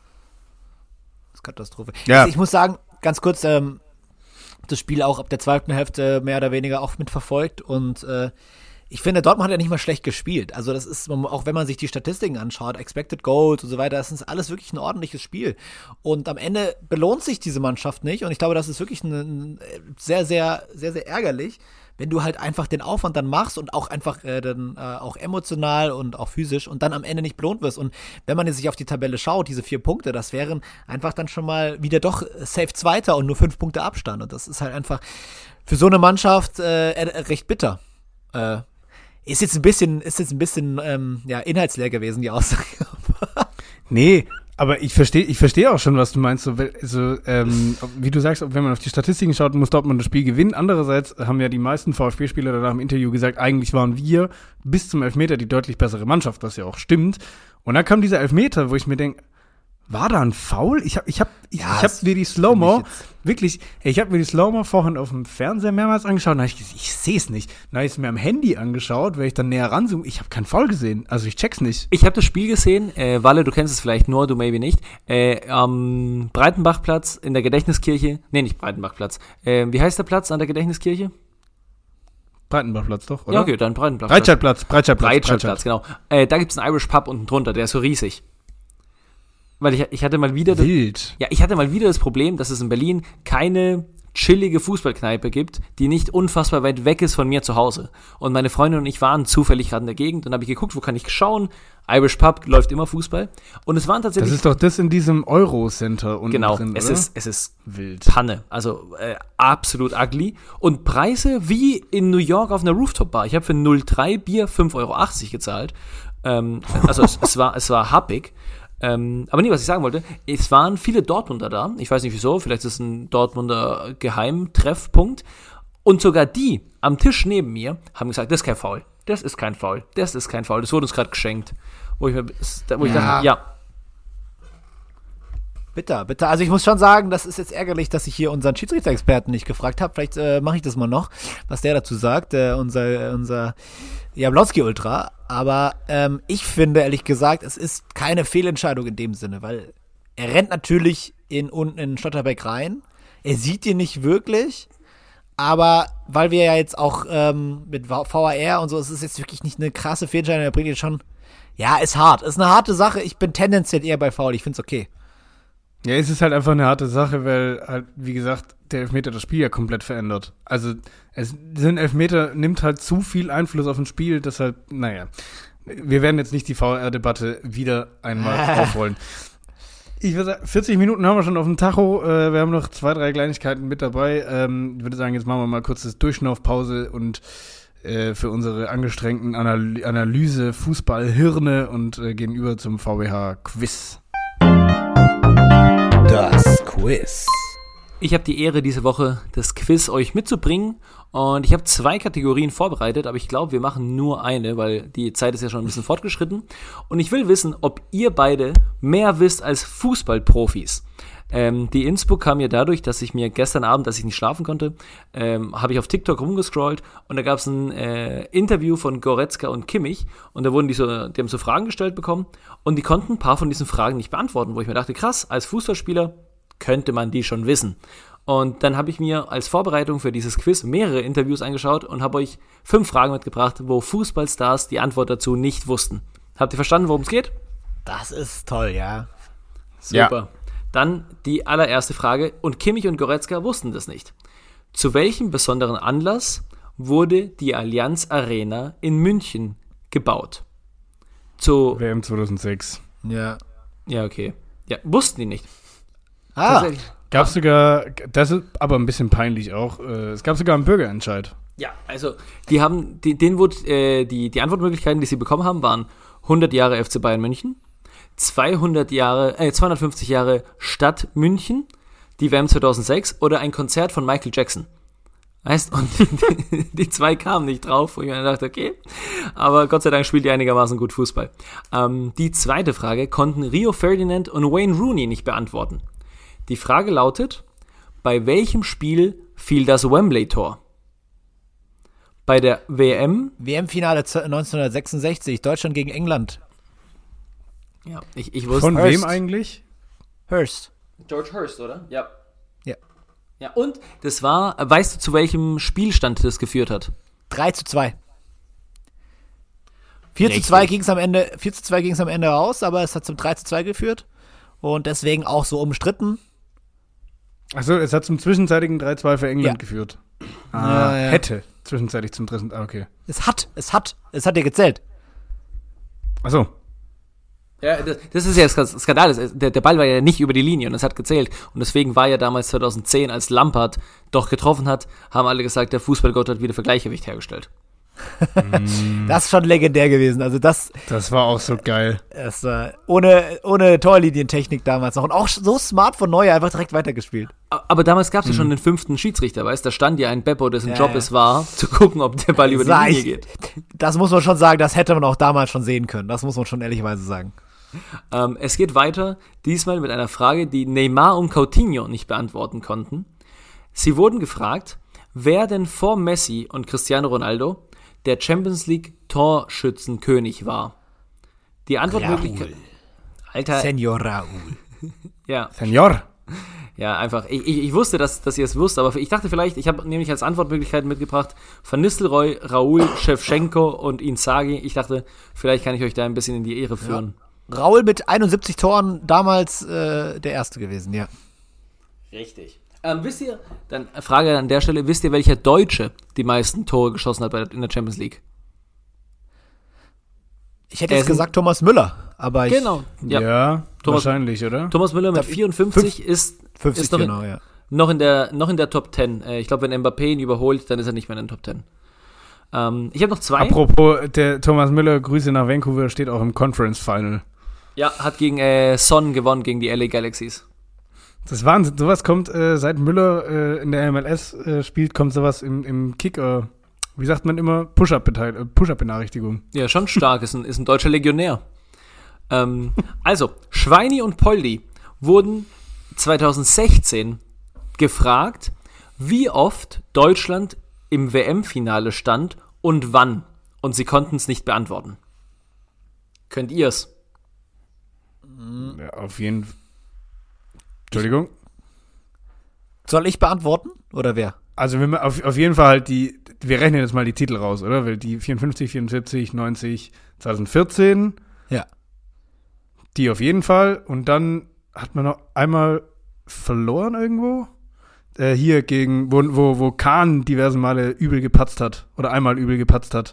Das ist Katastrophe. Ja. Also ich muss sagen, ganz kurz, ähm, das Spiel auch ab der zweiten Hälfte mehr oder weniger auch mitverfolgt und äh, ich finde, Dortmund hat ja nicht mal schlecht gespielt. Also das ist, auch wenn man sich die Statistiken anschaut, Expected Goals und so weiter, das ist alles wirklich ein ordentliches Spiel. Und am Ende belohnt sich diese Mannschaft nicht und ich glaube, das ist wirklich ein, ein sehr, sehr, sehr, sehr ärgerlich, wenn du halt einfach den Aufwand dann machst und auch einfach äh, dann äh, auch emotional und auch physisch und dann am Ende nicht belohnt wirst. Und wenn man jetzt sich auf die Tabelle schaut, diese vier Punkte, das wären einfach dann schon mal wieder doch safe Zweiter und nur fünf Punkte Abstand. Und das ist halt einfach für so eine Mannschaft äh, recht bitter. Äh, ist jetzt ein bisschen, ist jetzt ein bisschen ähm, ja, inhaltsleer gewesen, die Aussage. Nee, aber ich verstehe ich verstehe auch schon, was du meinst. So, also, ähm, wie du sagst, wenn man auf die Statistiken schaut, muss Dortmund das Spiel gewinnen. Andererseits haben ja die meisten VfB-Spieler danach im Interview gesagt, eigentlich waren wir bis zum Elfmeter die deutlich bessere Mannschaft, was ja auch stimmt. Und dann kam dieser Elfmeter, wo ich mir denke, war da ein Foul? Ich hab, ich hab, ich, Ja, ich hab das mir die Slow-Mo, find ich wirklich, ich hab mir die Slow-Mo vorhin auf dem Fernseher mehrmals angeschaut und dann hab ich gesagt, ich sehe es nicht. Dann habe ich es mir am Handy angeschaut, weil ich dann näher ranzoome. Ich habe keinen Foul gesehen, also ich check's nicht. Ich habe das Spiel gesehen, äh, Walle, du kennst es vielleicht nur, du maybe nicht, äh, am Breitenbachplatz in der Gedächtniskirche, nee, nicht Breitenbachplatz, äh, wie heißt der Platz an der Gedächtniskirche? Breitenbachplatz doch, oder? Ja, okay, dann Breitenbachplatz. Breitscheidplatz, Breitscheidplatz. Breitscheidplatz, genau. Äh, da gibt's einen Irish Pub unten drunter, der ist so riesig. Weil ich, ich hatte mal wieder das, Wild. ja, ich hatte mal wieder das Problem, dass es in Berlin keine chillige Fußballkneipe gibt, die nicht unfassbar weit weg ist von mir zu Hause. Und meine Freundin und ich waren zufällig gerade in der Gegend und habe ich geguckt, wo kann ich schauen? Irish Pub läuft immer Fußball. Und es waren tatsächlich... Das ist doch das in diesem Euro-Center unten genau, drin, es oder? ist, es ist Wild. Panne, also äh, absolut ugly. Und Preise wie in New York auf einer Rooftop-Bar. Ich habe für null Komma drei Bier fünf Euro achtzig gezahlt. Ähm, also es, es war es war happig. Ähm, aber nee, was ich sagen wollte, es waren viele Dortmunder da. Ich weiß nicht wieso, vielleicht ist es ein Dortmunder Geheimtreffpunkt. Und sogar die am Tisch neben mir haben gesagt, das ist kein Foul, das ist kein Foul, das ist kein Foul, das wurde uns gerade geschenkt. Wo ich, mir, wo ich Ja. dachte, ja, Bitter, bitter. Also ich muss schon sagen, das ist jetzt ärgerlich, dass ich hier unseren Schiedsrichter-Experten nicht gefragt habe. Vielleicht äh, mache ich das mal noch, was der dazu sagt, äh, unser, unser Jablonski-Ultra. Aber ähm, ich finde, ehrlich gesagt, es ist keine Fehlentscheidung in dem Sinne, weil er rennt natürlich in, unten in Schlotterbeck rein. Er sieht ihn nicht wirklich, aber weil wir ja jetzt auch ähm, mit V A R und so, es ist jetzt wirklich nicht eine krasse Fehlentscheidung, er bringt jetzt schon, ja, ist hart, ist eine harte Sache. Ich bin tendenziell eher bei Foul, ich finde es okay. Ja, es ist halt einfach eine harte Sache, weil halt, wie gesagt, der Elfmeter das Spiel ja komplett verändert. Also, es sind Elfmeter, nimmt halt zu viel Einfluss auf ein Spiel, deshalb, naja. Wir werden jetzt nicht die V A R-Debatte wieder einmal aufrollen. Ich würde sagen, vierzig Minuten haben wir schon auf dem Tacho. Äh, wir haben noch zwei, drei Kleinigkeiten mit dabei. Ähm, ich würde sagen, jetzt machen wir mal kurz das Durchschnaufpause und äh, für unsere angestrengten Anal- Analyse Fußball-Hirne und äh, gehen über zum V B H-Quiz. Das Quiz. ich habe die Ehre, diese Woche das Quiz euch mitzubringen. Und ich habe zwei Kategorien vorbereitet, aber ich glaube, wir machen nur eine, weil die Zeit ist ja schon ein bisschen fortgeschritten. Und ich will wissen, ob ihr beide mehr wisst als Fußballprofis. Ähm, die Inspo kam mir dadurch, dass ich mir gestern Abend, als ich nicht schlafen konnte, ähm, habe ich auf TikTok rumgescrollt und da gab es ein äh, Interview von Goretzka und Kimmich und da wurden die so, die haben so Fragen gestellt bekommen und die konnten ein paar von diesen Fragen nicht beantworten, wo ich mir dachte, krass, als Fußballspieler könnte man die schon wissen. Und dann habe ich mir als Vorbereitung für dieses Quiz mehrere Interviews angeschaut und habe euch fünf Fragen mitgebracht, wo Fußballstars die Antwort dazu nicht wussten. Habt ihr verstanden, worum es geht? Das ist toll, ja. Super. Ja. Dann die allererste Frage. Und Kimmich und Goretzka wussten das nicht. Zu welchem besonderen Anlass wurde die Allianz Arena in München gebaut? Zu, W M zweitausendsechs. Ja. ja, okay. Ja, wussten die nicht. Ah, Tatsächlich. Gab es sogar, das ist aber ein bisschen peinlich auch, äh, es gab sogar einen Bürgerentscheid. Ja, also, die haben, die, denen wurde, äh, die, die Antwortmöglichkeiten, die sie bekommen haben, waren hundert Jahre F C Bayern München, zweihundert Jahre, äh, zweihundertfünfzig Jahre Stadt München, die W M zweitausendsechs oder ein Konzert von Michael Jackson. Weißt, und die, die zwei kamen nicht drauf, wo ich mir dachte, okay, aber Gott sei Dank spielt die einigermaßen gut Fußball. Ähm, die zweite Frage konnten Rio Ferdinand und Wayne Rooney nicht beantworten. Die Frage lautet, bei welchem Spiel fiel das Wembley-Tor? Bei der W M? W M-Finale neunzehnhundertsechsundsechzig, Deutschland gegen England. Ja, ich, ich wusste. Von Hurst. wem eigentlich? Hurst. George Hurst, oder? Ja. Ja. Ja, und das war, weißt du, zu welchem Spielstand das geführt hat? drei zu zwei. vier Richtig. zu zwei ging es am Ende, vier zu zwei ging es am Ende raus, aber es hat zum drei zu zwei geführt. Und deswegen auch so umstritten. Achso, es hat zum zwischenzeitigen drei zwei für England Ja. geführt. Ja, ja. Hätte zwischenzeitlich zum dritten, ah, okay. Es hat, es hat, es hat dir gezählt. Achso, Ja, das, das ist ja das Skandal. Das- Der, der Ball war ja nicht über die Linie und es hat gezählt. Und deswegen war ja damals zweitausendzehn, als Lampard doch getroffen hat, haben alle gesagt, der Fußballgott hat wieder für Gleichgewicht hergestellt. Das ist schon legendär gewesen. Also das, das war auch so geil. das äh, ohne, ohne Torlinientechnik damals noch. Und auch so smart von Neuer, einfach direkt weitergespielt. A- Aber damals gab es ja schon den fünften Schiedsrichter, weißt du? Da stand ja ein Beppo, dessen Ja, Job ja. es war, zu gucken, ob der Ball über die Sag Linie ich- geht. Das muss man schon sagen, das hätte man auch damals schon sehen können. Das muss man schon ehrlicherweise sagen. Ähm, es geht weiter, diesmal mit einer Frage, die Neymar und Coutinho nicht beantworten konnten. Sie wurden gefragt, wer denn vor Messi und Cristiano Ronaldo der Champions League Torschützenkönig war. Die Antwortmöglichkeit... Alter, Senor Raul. ja, Senor. ja, einfach. Ich, ich, ich wusste, dass, dass ihr es wusst, aber ich dachte vielleicht, ich habe nämlich als Antwortmöglichkeiten mitgebracht Van Nistelrooy, Raul, Shevchenko und Inzaghi. Ich dachte, vielleicht kann ich euch da ein bisschen in die Ehre führen. Raul mit einundsiebzig Toren, damals äh, der Erste gewesen, ja. Richtig. Ähm, wisst ihr, dann Frage an der Stelle, wisst ihr, welcher Deutsche die meisten Tore geschossen hat bei, in der Champions League? Ich hätte Er jetzt ist ein- gesagt Thomas Müller, aber ich Genau. Ja, Ja. Thomas- wahrscheinlich, oder? Thomas Müller mit Ich glaub, vierundfünfzig ist, fünfzig ist noch, genau, in, ja. noch, in der, noch in der Top zehn. Äh, ich glaube, wenn Mbappé ihn überholt, dann ist er nicht mehr in den Top zehn. Ähm, ich habe noch zwei. Apropos, der Thomas Müller, Grüße nach Vancouver, steht auch im Conference Final. Ja, hat gegen äh, Son gewonnen, gegen die L A Galaxies. Das ist Wahnsinn. Sowas kommt, äh, seit Müller äh, in der M L S äh, spielt, kommt sowas im, im Kicker, wie sagt man immer, Push-Up-Beteil- Push-Up-Benachrichtigung. Ja, schon stark, ist ein, ist ein deutscher Legionär. ähm, also, Schweini und Poldi wurden zwanzig sechzehn gefragt, wie oft Deutschland im W M-Finale stand und wann. Und sie konnten es nicht beantworten. Könnt ihr es? Ja, auf jeden Fall. Entschuldigung? Soll ich beantworten oder wer? Also wenn wir auf, auf jeden Fall halt die, wir rechnen jetzt mal die Titel raus, oder? Weil die vierundfünfzig, vierundsiebzig, neunzig, zwanzig vierzehn, Ja. die auf jeden Fall. Und dann hat man noch einmal verloren irgendwo. Äh, hier gegen, wo, wo, wo Kahn diverse Male übel gepatzt hat. Oder einmal übel gepatzt hat.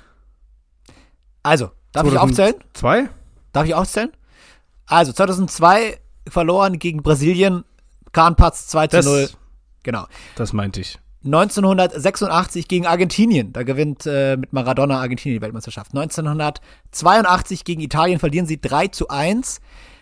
Also, darf ich aufzählen? Zwei? Darf ich aufzählen? Also, zweitausendzwei verloren gegen Brasilien, Kahnpatz zwei zu null. Genau. Das meinte ich. neunzehnhundertsechsundachtzig gegen Argentinien, da gewinnt äh, mit Maradona Argentinien die Weltmeisterschaft. neunzehnhundertzweiundachtzig gegen Italien verlieren sie drei zu eins.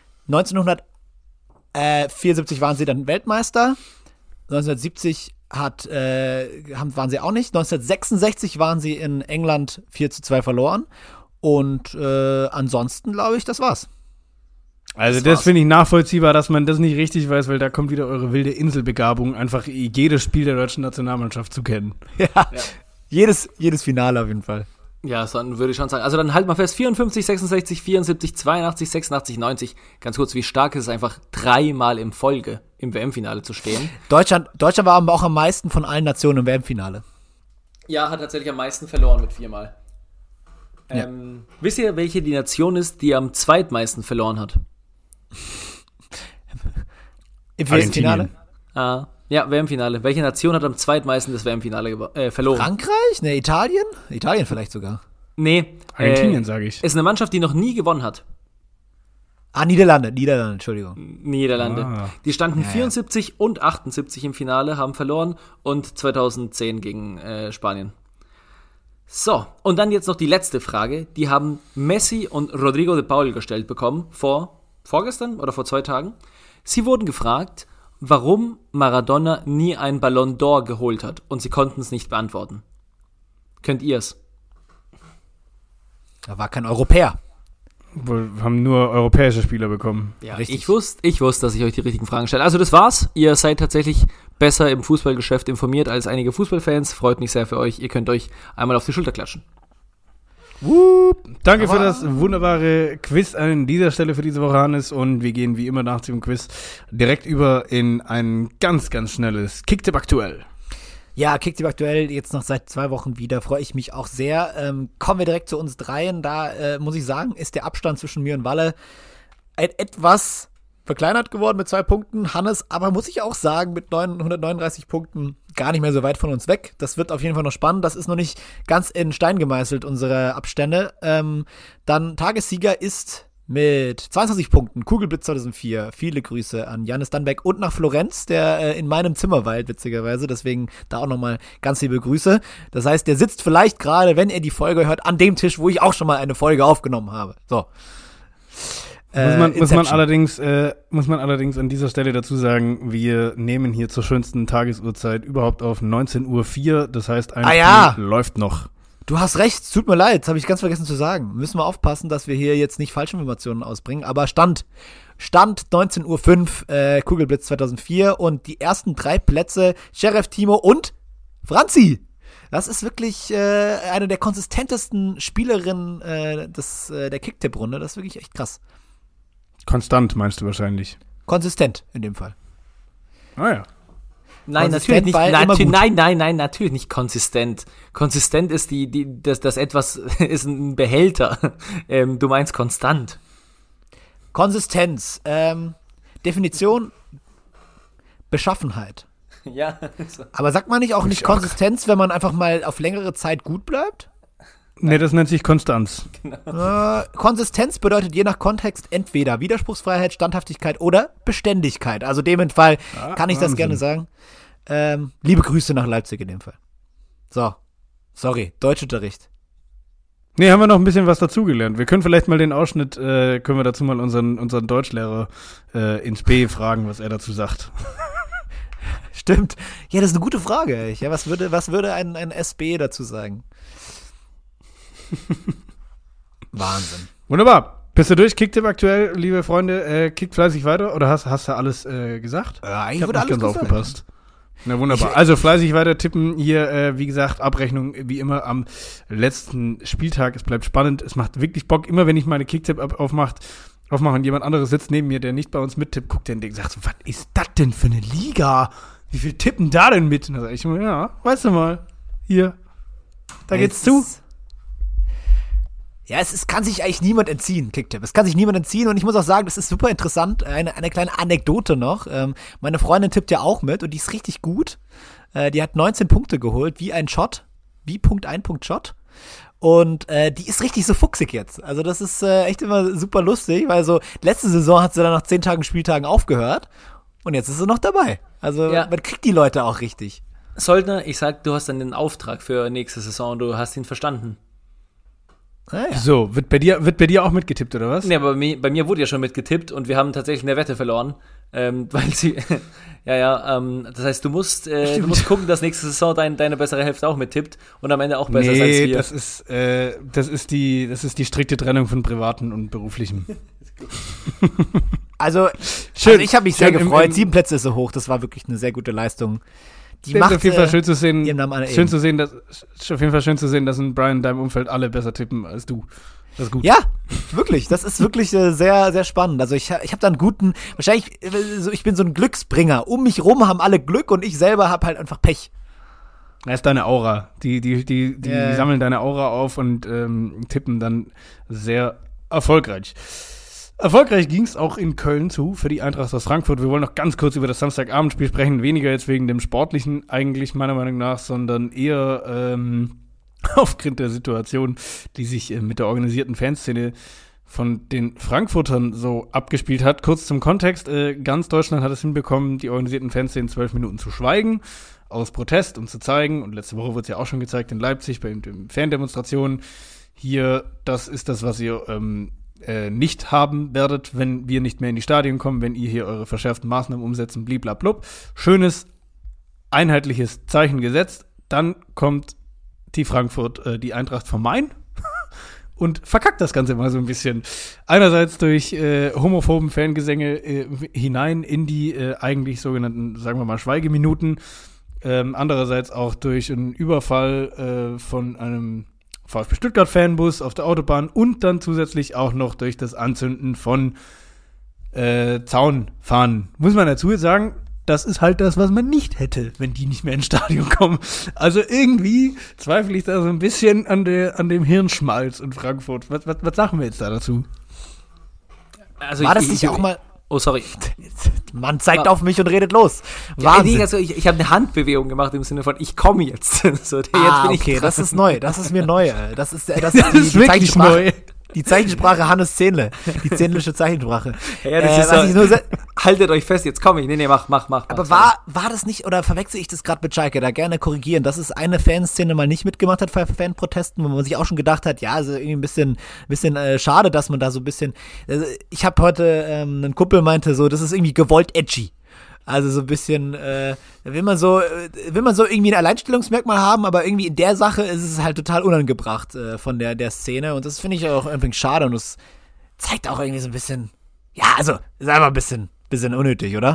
neunzehnhundertvierundsiebzig waren sie dann Weltmeister. neunzehnhundertsiebzig hat, äh, haben, waren sie auch nicht. neunzehnhundertsechsundsechzig waren sie in England vier zu zwei verloren. Und äh, ansonsten, glaube ich, das war's. Also das, das finde ich nachvollziehbar, dass man das nicht richtig weiß, weil da kommt wieder eure wilde Inselbegabung, einfach jedes Spiel der deutschen Nationalmannschaft zu kennen. Ja, ja. Jedes, jedes Finale auf jeden Fall. Ja, so, dann würde ich schon sagen. Also dann halt mal fest, vierundfünfzig, sechsundsechzig, vierundsiebzig, zweiundachtzig, sechsundachtzig, neunzig. Ganz kurz, wie stark ist es einfach, dreimal in Folge im W M-Finale zu stehen? Deutschland, Deutschland war aber auch am meisten von allen Nationen im W M-Finale. Ja, hat tatsächlich am meisten verloren mit viermal. Ja. Ähm, wisst ihr, welche die Nation ist, die am zweitmeisten verloren hat? Im W M-Finale? Ah, ja, W M-Finale. Welche Nation hat am zweitmeisten das W M-Finale äh, verloren? Frankreich? Ne, Italien? Italien vielleicht sogar. Nee. Argentinien, äh, sage ich. Ist eine Mannschaft, die noch nie gewonnen hat. Ah, Niederlande, Niederlande, Entschuldigung. Niederlande. Ah. Die standen Ja, ja. vierundsiebzig und achtundsiebzig im Finale, haben verloren und zweitausendzehn gegen äh, Spanien. So, und dann jetzt noch die letzte Frage. Die haben Messi und Rodrigo de Paul gestellt bekommen, vor vorgestern oder vor zwei Tagen. Sie wurden gefragt, warum Maradona nie einen Ballon d'Or geholt hat und sie konnten es nicht beantworten. Könnt ihr es? Da war kein Europäer. Wir haben nur europäische Spieler bekommen. Ja, Richtig. ich wusste, ich wusste, dass ich euch die richtigen Fragen stelle. Also das war's. Ihr seid tatsächlich besser im Fußballgeschäft informiert als einige Fußballfans. Freut mich sehr für euch. Ihr könnt euch einmal auf die Schulter klatschen. Wupp. Danke Aber- für das wunderbare Quiz an dieser Stelle für diese Woche, Hannes. Und wir gehen wie immer nach dem Quiz direkt über in ein ganz, ganz schnelles Kicktipp aktuell. Ja, Kicktipp aktuell jetzt noch seit zwei Wochen wieder, freue ich mich auch sehr. Ähm, kommen wir direkt zu uns dreien. Da äh, muss ich sagen, ist der Abstand zwischen mir und Walle et- etwas verkleinert geworden mit zwei Punkten. Hannes, aber muss ich auch sagen, mit neunhundertneununddreißig Punkten gar nicht mehr so weit von uns weg. Das wird auf jeden Fall noch spannend. Das ist noch nicht ganz in Stein gemeißelt, unsere Abstände. Ähm, dann Tagessieger ist mit zweiundzwanzig Punkten, Kugelblitz zweitausendvier. Viele Grüße an Jannis Dannbeck und nach Florenz, der äh, in meinem Zimmer weilt, witzigerweise. Deswegen da auch nochmal ganz liebe Grüße. Das heißt, der sitzt vielleicht gerade, wenn er die Folge hört, an dem Tisch, wo ich auch schon mal eine Folge aufgenommen habe. So. Äh, Muss man, muss man Inception. allerdings, äh, muss man allerdings an dieser Stelle dazu sagen, wir nehmen hier zur schönsten Tagesuhrzeit überhaupt auf neunzehn Uhr vier. Das heißt, ein Ah, ja. Spiel läuft noch. Du hast recht, es tut mir leid, das habe ich ganz vergessen zu sagen. Müssen wir aufpassen, dass wir hier jetzt nicht falsche Informationen ausbringen. Aber Stand, Stand neunzehn Uhr fünf, äh, Kugelblitz zweitausendvier und die ersten drei Plätze, Sheriff Timo und Franzi. Das ist wirklich äh, eine der konsistentesten Spielerinnen äh, des, äh, der Kicktipp-Runde. Das ist wirklich echt krass. Konstant, meinst du wahrscheinlich. Konsistent in dem Fall. Ah ja. Nein, Konsistent, natürlich nicht. weil immer Natu- gut. nein, nein, nein, natürlich nicht konsistent. Konsistent ist die, die, das, das etwas ist ein Behälter. Ähm, du meinst konstant. Konsistenz. Ähm, Definition Beschaffenheit. Ja. Aber sagt man nicht auch nicht Ich auch. Konsistenz, wenn man einfach mal auf längere Zeit gut bleibt? Nee, das nennt sich Konstanz. Äh, Konsistenz bedeutet je nach Kontext entweder Widerspruchsfreiheit, Standhaftigkeit oder Beständigkeit. Also dem Fall Ah, kann ich das Wahnsinn. gerne sagen. Ähm, liebe Grüße nach Leipzig in dem Fall. So, sorry, Deutschunterricht. Nee, haben wir noch ein bisschen was dazugelernt. Wir können vielleicht mal den Ausschnitt, äh, können wir dazu mal unseren, unseren Deutschlehrer äh, ins B fragen, was er dazu sagt. Stimmt. Ja, das ist eine gute Frage. Ja, was würde, was würde ein, ein S B dazu sagen? Wahnsinn. Wunderbar. Bist du durch? Kicktipp aktuell, liebe Freunde. Äh, kickt fleißig weiter oder hast, hast du alles äh, gesagt? Ja, ich ich habe würde nicht alles ganz gesagt. aufgepasst. Na wunderbar. Ich- Also fleißig weiter tippen. Hier, äh, wie gesagt, Abrechnung wie immer am letzten Spieltag. Es bleibt spannend. Es macht wirklich Bock. Immer wenn ich meine Kicktipp aufmacht, aufmache und jemand anderes sitzt neben mir, der nicht bei uns mittippt, guckt der und denkt, sagt so, was ist das denn für eine Liga? Wie viel tippen da denn mit? Und dann sag ich immer, ja, weißt du mal, hier, da geht's Es zu. ist- Ja, es ist, kann sich eigentlich niemand entziehen, Kicktipp. Es kann sich niemand entziehen und ich muss auch sagen, das ist super interessant. Eine, eine kleine Anekdote noch. Ähm, meine Freundin tippt ja auch mit und die ist richtig gut. Äh, die hat neunzehn Punkte geholt, wie ein Shot. Wie Punkt, ein Punkt Shot. Und äh, die ist richtig so fuchsig jetzt. Also das ist äh, echt immer super lustig, weil so letzte Saison hat sie dann nach zehn Tagen Spieltagen aufgehört und jetzt ist sie noch dabei. Also Ja. man kriegt die Leute auch richtig. Soldner, ich sag, du hast dann den Auftrag für nächste Saison, du hast ihn verstanden. Ah, ja. So, wird bei dir, wird bei dir auch mitgetippt, oder was? Ja, aber bei mir, bei mir wurde ja schon mitgetippt und wir haben tatsächlich eine Wette verloren, ähm, weil sie, ja, ja, ähm, das heißt, du musst, äh, du musst gucken, dass nächste Saison dein, deine bessere Hälfte auch mittippt und am Ende auch besser ist als Nee, wir. das ist, äh, das ist die, das ist die strikte Trennung von Privaten und Beruflichem. Also, Schön. also ich habe mich sehr Schön im- gefreut. im- Sieben Plätze ist so hoch. Das war wirklich eine sehr gute Leistung. Die Es macht ist auf jeden Fall äh, schön zu sehen, ihrem Namen alle schön Ehren. zu sehen, dass, ist auf jeden Fall schön zu sehen, dass in Brian in deinem Umfeld alle besser tippen als du. Das ist gut. Ja, wirklich. Das ist wirklich äh, sehr, sehr spannend. Also ich, ich habe da einen guten, wahrscheinlich, äh, so, ich bin so ein Glücksbringer. Um mich rum haben alle Glück und ich selber habe halt einfach Pech. Das ist deine Aura. Die, die, die, die Ja. sammeln deine Aura auf und ähm, tippen dann sehr erfolgreich. Erfolgreich ging es auch in Köln zu für die Eintracht aus Frankfurt. Wir wollen noch ganz kurz über das Samstagabendspiel sprechen. Weniger jetzt wegen dem Sportlichen eigentlich meiner Meinung nach, sondern eher ähm, aufgrund der Situation, die sich äh, mit der organisierten Fanszene von den Frankfurtern so abgespielt hat. Kurz zum Kontext, äh, ganz Deutschland hat es hinbekommen, die organisierten Fanszenen zwölf Minuten zu schweigen, aus Protest, um zu zeigen, und letzte Woche wurde es ja auch schon gezeigt in Leipzig bei den Fandemonstrationen, hier, das ist das, was ihr ähm, äh, nicht haben werdet, wenn wir nicht mehr in die Stadien kommen, wenn ihr hier eure verschärften Maßnahmen umsetzen, bliblablub. Schönes, einheitliches Zeichen gesetzt, dann kommt die Frankfurt, äh, die Eintracht vom Main und verkackt das Ganze mal so ein bisschen. Einerseits durch äh, homophoben Fangesänge äh, hinein in die äh, eigentlich sogenannten, sagen wir mal, Schweigeminuten. Ähm, andererseits auch durch einen Überfall äh, von einem VfB Stuttgart-Fanbus auf der Autobahn und dann zusätzlich auch noch durch das Anzünden von äh, Zaunfahnen. Muss man dazu jetzt sagen, das ist halt das, was man nicht hätte, wenn die nicht mehr ins Stadion kommen. Also irgendwie zweifle ich da so ein bisschen an, der, an dem Hirnschmalz in Frankfurt. Was, was, was sagen wir jetzt da dazu? Also War ich- das ich- nicht ich- auch mal. Oh, sorry. Man zeigt Ja. auf mich und redet los. Ja, Wahnsinn. nee, also ich, ich habe eine Handbewegung gemacht im Sinne von, ich komme jetzt. so, jetzt ah, bin ich okay, dran. das ist neu. Das ist mir neu. äh, Das ist, äh, das Das ist, die, ist die wirklich Zeichensprache. neu. Die Zeichensprache Hannes Zähnle. Die zähnlische Zeichensprache. Ja, das Äh, ist was so, ich nur sa- haltet euch fest, jetzt komme ich. Nee, nee, mach, mach, mach. Aber mach, war, war das nicht, oder verwechsel ich das gerade mit Schalke? Da gerne korrigieren, dass es eine Fanszene mal nicht mitgemacht hat bei Fanprotesten, wo man sich auch schon gedacht hat, ja, also irgendwie ein bisschen, bisschen äh, schade, dass man da so ein bisschen. Also ich habe heute, ähm, ein Kumpel meinte so, das ist irgendwie gewollt edgy. Also so ein bisschen, äh, will man so, äh, will man so irgendwie ein Alleinstellungsmerkmal haben, aber irgendwie in der Sache ist es halt total unangebracht äh, von der, der Szene und das finde ich auch irgendwie schade und es zeigt auch irgendwie so ein bisschen, ja, also ist einfach ein bisschen, bisschen unnötig, oder?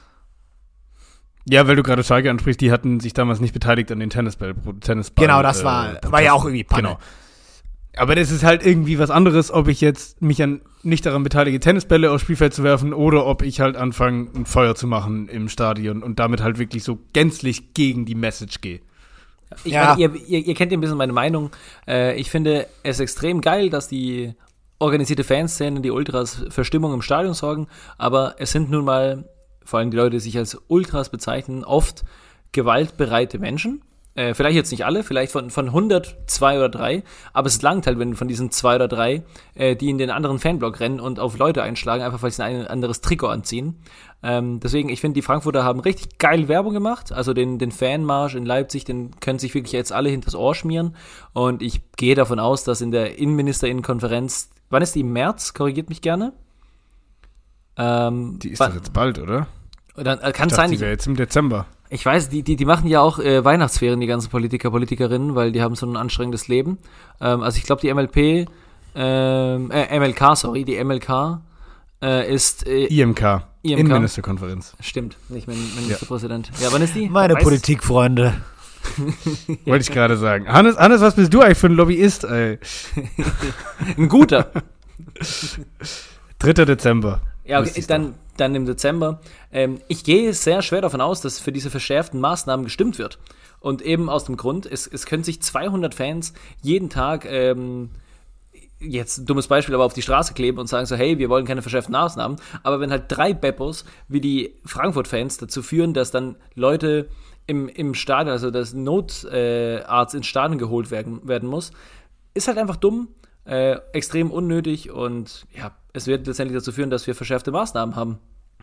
Ja, weil du gerade Schalke ansprichst, die hatten sich damals nicht beteiligt an den Tennisball. Tennisball Genau, das war, äh, war ja auch irgendwie Panne. Genau. Aber das ist halt irgendwie was anderes, ob ich jetzt mich an, nicht daran beteilige, Tennisbälle aufs Spielfeld zu werfen oder ob ich halt anfange, ein Feuer zu machen im Stadion und damit halt wirklich so gänzlich gegen die Message gehe. Ich Ja. meine, ihr, ihr, ihr kennt ja ein bisschen meine Meinung. Äh, ich finde es extrem geil, dass die organisierte Fanszene, die Ultras, für Stimmung im Stadion sorgen, aber es sind nun mal, vor allem die Leute, die sich als Ultras bezeichnen, oft gewaltbereite Menschen. Äh, vielleicht jetzt nicht alle, vielleicht von, von hundert, zwei oder drei, aber es langt halt, wenn von diesen zwei oder drei, äh, die in den anderen Fanblock rennen und auf Leute einschlagen, einfach weil sie ein anderes Trikot anziehen. Ähm, deswegen, ich finde, die Frankfurter haben richtig geil Werbung gemacht, also den, den Fanmarsch in Leipzig, den können sich wirklich jetzt alle hinters Ohr schmieren und ich gehe davon aus, dass in der Innenministerinnenkonferenz, wann ist die, im März, korrigiert mich gerne? Ähm, Die ist wann, doch jetzt bald, oder? Dann, äh, kann Ich sein, dachte, die ich, wäre jetzt im Dezember. Ich weiß, die, die, die machen ja auch äh, Weihnachtsferien, die ganzen Politiker, Politikerinnen, weil die haben so ein anstrengendes Leben. Ähm, also ich glaube, die M L P, ähm, äh, M L K, sorry, die M L K äh, ist äh, I M K, I M K. Innenministerkonferenz. Stimmt, nicht mein Ministerpräsident. Ja. ja, wann ist die? Meine Weiß- Politikfreunde. Wollte ich gerade sagen. Hannes, Hannes, was bist du eigentlich für ein Lobbyist, ey? Ein guter. dritter Dezember. Ja, Wusste okay, ich's dann, dann im Dezember. Ähm, ich gehe sehr schwer davon aus, dass für diese verschärften Maßnahmen gestimmt wird. Und eben aus dem Grund, es, es können sich zweihundert Fans jeden Tag, ähm, jetzt dummes Beispiel, aber auf die Straße kleben und sagen so, hey, wir wollen keine verschärften Maßnahmen. Aber wenn halt drei Beppos wie die Frankfurt-Fans dazu führen, dass dann Leute im, im Stadion, also dass Notarzt äh, ins Stadion geholt werden, werden muss, ist halt einfach dumm. Äh, extrem unnötig und ja, es wird letztendlich dazu führen, dass wir verschärfte Maßnahmen haben.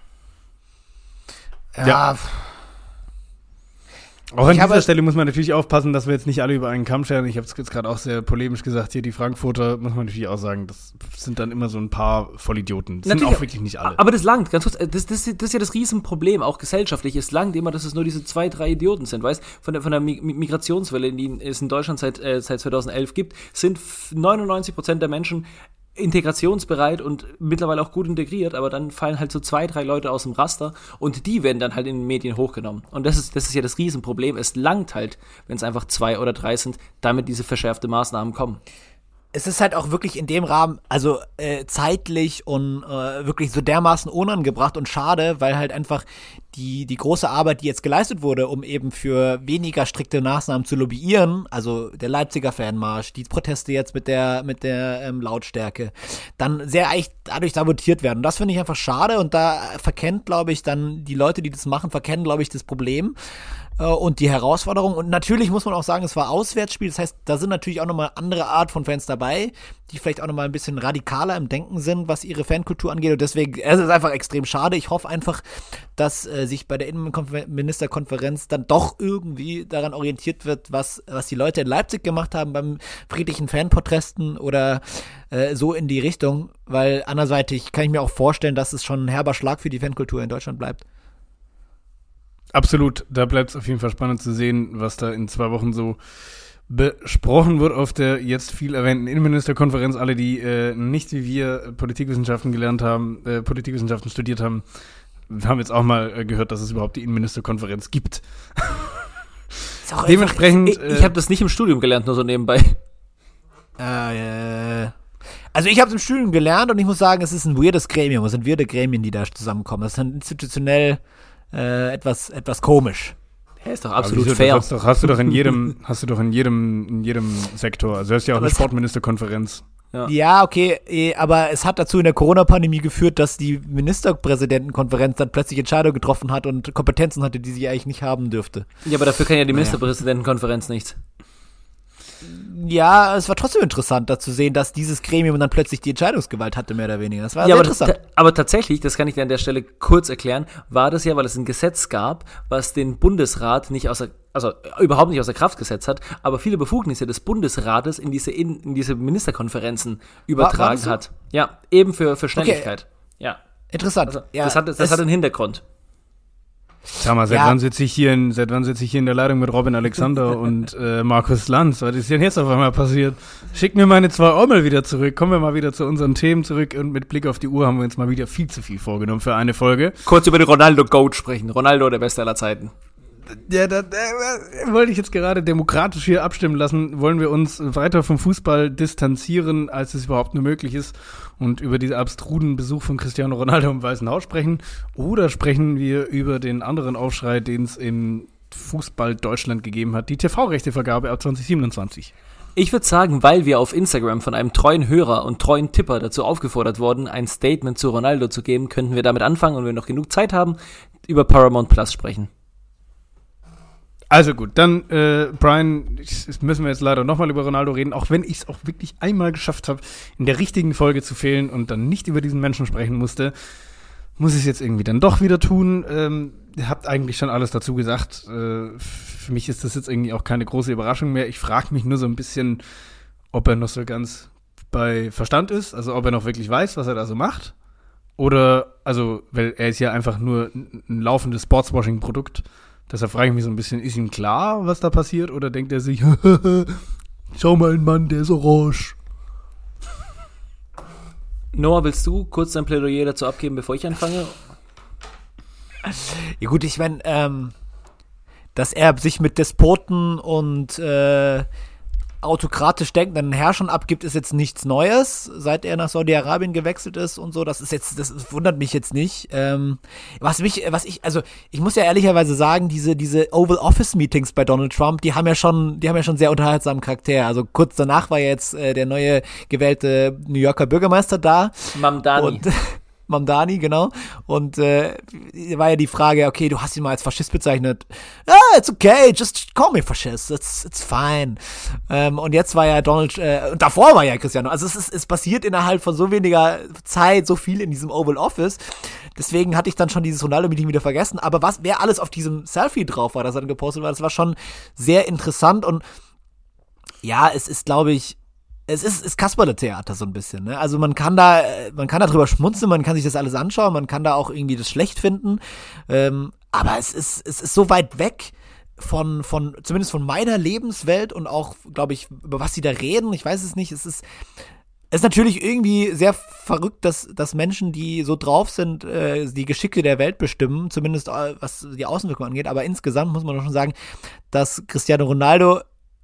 Ja, Ja. Auch an Ich habe- dieser Stelle muss man natürlich aufpassen, dass wir jetzt nicht alle über einen Kamm scheren. Ich habe es jetzt gerade auch sehr polemisch gesagt, hier die Frankfurter, muss man natürlich auch sagen, das sind dann immer so ein paar Vollidioten. Das sind Natürlich auch wirklich nicht alle. Aber das langt, ganz kurz, äh, das, das, das ist ja das Riesenproblem, auch gesellschaftlich. Es langt immer, dass es nur diese zwei, drei Idioten sind, weißt? Von der, von der Mi- Migrationswelle, die es in Deutschland seit, äh, seit zweitausendelf gibt, sind f- neunundneunzig Prozent der Menschen integrationsbereit und mittlerweile auch gut integriert, aber dann fallen halt so zwei, drei Leute aus dem Raster und die werden dann halt in den Medien hochgenommen. Und das ist, das ist ja das Riesenproblem. Es langt halt, wenn es einfach zwei oder drei sind, damit diese verschärfte Maßnahmen kommen. es ist halt auch wirklich in dem Rahmen, also äh, zeitlich und äh, wirklich so dermaßen unangebracht und schade, weil halt einfach die, die große Arbeit, die jetzt geleistet wurde, um eben für weniger strikte Maßnahmen zu lobbyieren, also der Leipziger Fanmarsch, die Proteste jetzt mit der, mit der ähm, Lautstärke, dann sehr echt dadurch sabotiert werden. Und das finde ich einfach schade und da verkennt, glaube ich, dann die Leute, die das machen, verkennen, glaube ich, das Problem und die Herausforderung. Und natürlich muss man auch sagen, es war Auswärtsspiel. Das heißt, da sind natürlich auch nochmal andere Art von Fans dabei, die vielleicht auch nochmal ein bisschen radikaler im Denken sind, was ihre Fankultur angeht. Und deswegen, es ist einfach extrem schade. Ich hoffe einfach, dass äh, sich bei der Innenministerkonferenz dann doch irgendwie daran orientiert wird, was, was die Leute in Leipzig gemacht haben beim friedlichen Fanprotesten oder äh, so in die Richtung. Weil anderseitig kann ich mir auch vorstellen, dass es schon ein herber Schlag für die Fankultur in Deutschland bleibt. Absolut, da bleibt es auf jeden Fall spannend zu sehen, was da in zwei Wochen so besprochen wird auf der jetzt viel erwähnten Innenministerkonferenz. Alle, die äh, nicht wie wir Politikwissenschaften gelernt haben, äh, Politikwissenschaften studiert haben, haben jetzt auch mal äh, gehört, dass es überhaupt die Innenministerkonferenz gibt. Ist auch Dementsprechend, Ich, ich habe das nicht im Studium gelernt, nur so nebenbei. Äh, also ich habe es im Studium gelernt und ich muss sagen, es ist ein weirdes Gremium. Es sind weirde Gremien, die da zusammenkommen. Das ist dann institutionell äh, etwas, etwas komisch. Ja, ist doch Aber absolut wieso, fair. Das hast, doch, hast du doch in jedem, hast du doch in jedem, in jedem Sektor. Also das ist ja auch Aber eine es hat- Sportministerkonferenz. Ja. Ja, okay, eh, aber es hat dazu in der Corona-Pandemie geführt, dass die Ministerpräsidentenkonferenz dann plötzlich Entscheidungen getroffen hat und Kompetenzen hatte, die sie eigentlich nicht haben dürfte. Ja, aber dafür kann ja die Naja. Ministerpräsidentenkonferenz nichts. Ja, es war trotzdem interessant, da zu sehen, dass dieses Gremium dann plötzlich die Entscheidungsgewalt hatte, mehr oder weniger. Das war Ja, sehr aber, interessant. ta- aber tatsächlich, das kann ich dir an der Stelle kurz erklären, war das ja, weil es ein Gesetz gab, was den Bundesrat nicht außer, also äh, überhaupt nicht außer Kraft gesetzt hat, aber viele Befugnisse des Bundesrates in diese, in, in diese Ministerkonferenzen übertragen war das so? hat. Ja, eben für, für Schnelligkeit. Ja, Interessant. also ja, das hat, das es- hat einen Hintergrund. Sag mal, seit Ja. wann sitze ich hier in, seit wann sitze ich hier in der Leitung mit Robin Alexander und äh, Markus Lanz? Was ist denn jetzt auf einmal passiert? Schick mir meine zwei Eumel wieder zurück. Kommen wir mal wieder zu unseren Themen zurück und mit Blick auf die Uhr haben wir uns mal wieder viel zu viel vorgenommen für eine Folge. Kurz über den Ronaldo-Goat sprechen. Ronaldo, der Beste aller Zeiten. Ja, da, da wollte ich jetzt gerade demokratisch hier abstimmen lassen. Wollen wir uns weiter vom Fußball distanzieren, als es überhaupt nur möglich ist und über diesen abstruden Besuch von Cristiano Ronaldo im Weißen Haus sprechen? Oder sprechen wir über den anderen Aufschrei, den es im Fußball Deutschland gegeben hat, die T V-Rechtevergabe ab zwanzig siebenundzwanzig? Ich würde sagen, weil wir auf Instagram von einem treuen Hörer und treuen Tipper dazu aufgefordert wurden, ein Statement zu Ronaldo zu geben, könnten wir damit anfangen und wenn wir noch genug Zeit haben, über Paramount Plus sprechen. Also gut, dann, äh, Brian, ich, müssen wir jetzt leider nochmal über Ronaldo reden, auch wenn ich es auch wirklich einmal geschafft habe, in der richtigen Folge zu fehlen und dann nicht über diesen Menschen sprechen musste, muss ich es jetzt irgendwie dann doch wieder tun. Ähm, ihr habt eigentlich schon alles dazu gesagt. Äh, für mich ist das jetzt irgendwie auch keine große Überraschung mehr. Ich frage mich nur so ein bisschen, ob er noch so ganz bei Verstand ist, also ob er noch wirklich weiß, was er da so macht. Oder, also, weil er ist ja einfach nur ein, ein laufendes Sportswashing-Produkt. Deshalb frage ich mich so ein bisschen, ist ihm klar, was da passiert? Oder denkt er sich, schau mal, ein Mann, der ist orange. Noah, willst du kurz dein Plädoyer dazu abgeben, bevor ich anfange? Ja gut, ich meine, ähm, dass er sich mit Despoten und äh, autokratisch denkenden Herrschern abgibt, ist jetzt nichts Neues, seit er nach Saudi-Arabien gewechselt ist und so. Das ist jetzt, das wundert mich jetzt nicht. Ähm, was mich, was ich, also ich muss ja ehrlicherweise sagen, diese diese Oval Office Meetings bei Donald Trump, die haben ja schon, die haben ja schon sehr unterhaltsamen Charakter. Also kurz danach war ja jetzt äh, der neue gewählte New Yorker Bürgermeister da. Mamdani. Und, Mamdani, genau. Und äh, war ja die Frage, okay, du hast ihn mal als Faschist bezeichnet. Ah, it's okay, just call me Faschist, it's, it's fine. Ähm, und jetzt war ja Donald, äh, und davor war ja Cristiano. Also es ist, es passiert innerhalb von so weniger Zeit so viel in diesem Oval Office. Deswegen hatte ich dann schon dieses Ronaldo-Meeting wieder vergessen. Aber was, wer alles auf diesem Selfie drauf war, das er dann gepostet war, das war schon sehr interessant. Und ja, es ist, glaube ich, Es ist, ist Kasperle-Theater so ein bisschen, ne? Also man kann da, man kann da drüber schmunzeln, man kann sich das alles anschauen, man kann da auch irgendwie das schlecht finden, ähm, aber es ist, es ist so weit weg von, von, zumindest von meiner Lebenswelt und auch, glaube ich, über was sie da reden, ich weiß es nicht, es ist, es ist natürlich irgendwie sehr verrückt, dass, dass Menschen, die so drauf sind, äh, die Geschicke der Welt bestimmen, zumindest äh, was die Außenwirkung angeht, aber insgesamt muss man doch schon sagen, dass Cristiano Ronaldo,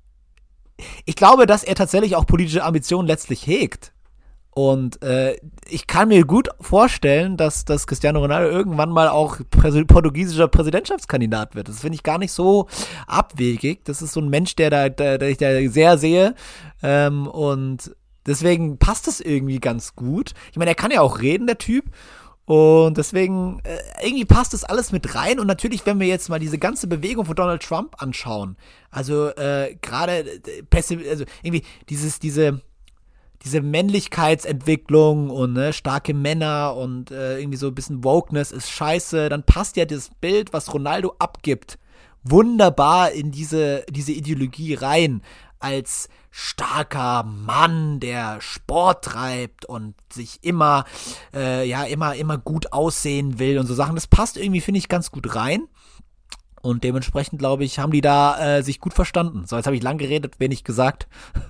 ich glaube, dass er tatsächlich auch politische Ambitionen letztlich hegt. Und äh, ich kann mir gut vorstellen, dass, dass Cristiano Ronaldo irgendwann mal auch Präs- portugiesischer Präsidentschaftskandidat wird. Das finde ich gar nicht so abwegig. Das ist so ein Mensch, der da, der, der ich da sehr sehe. Ähm, und deswegen passt das irgendwie ganz gut. Ich meine, er kann ja auch reden, der Typ. Und deswegen, äh, irgendwie passt das alles mit rein. Und natürlich, wenn wir jetzt mal diese ganze Bewegung von Donald Trump anschauen, also äh, gerade, äh, also irgendwie dieses, diese, diese Männlichkeitsentwicklung und ne, starke Männer und äh, irgendwie so ein bisschen Wokeness ist scheiße, dann passt ja das Bild, was Ronaldo abgibt, wunderbar in diese, diese Ideologie rein, als starker Mann, der Sport treibt und sich immer, äh, ja, immer, immer gut aussehen will und so Sachen. Das passt irgendwie, finde ich, ganz gut rein. Und dementsprechend, glaube ich, haben die da äh, sich gut verstanden. So, jetzt habe ich lang geredet, wenig gesagt.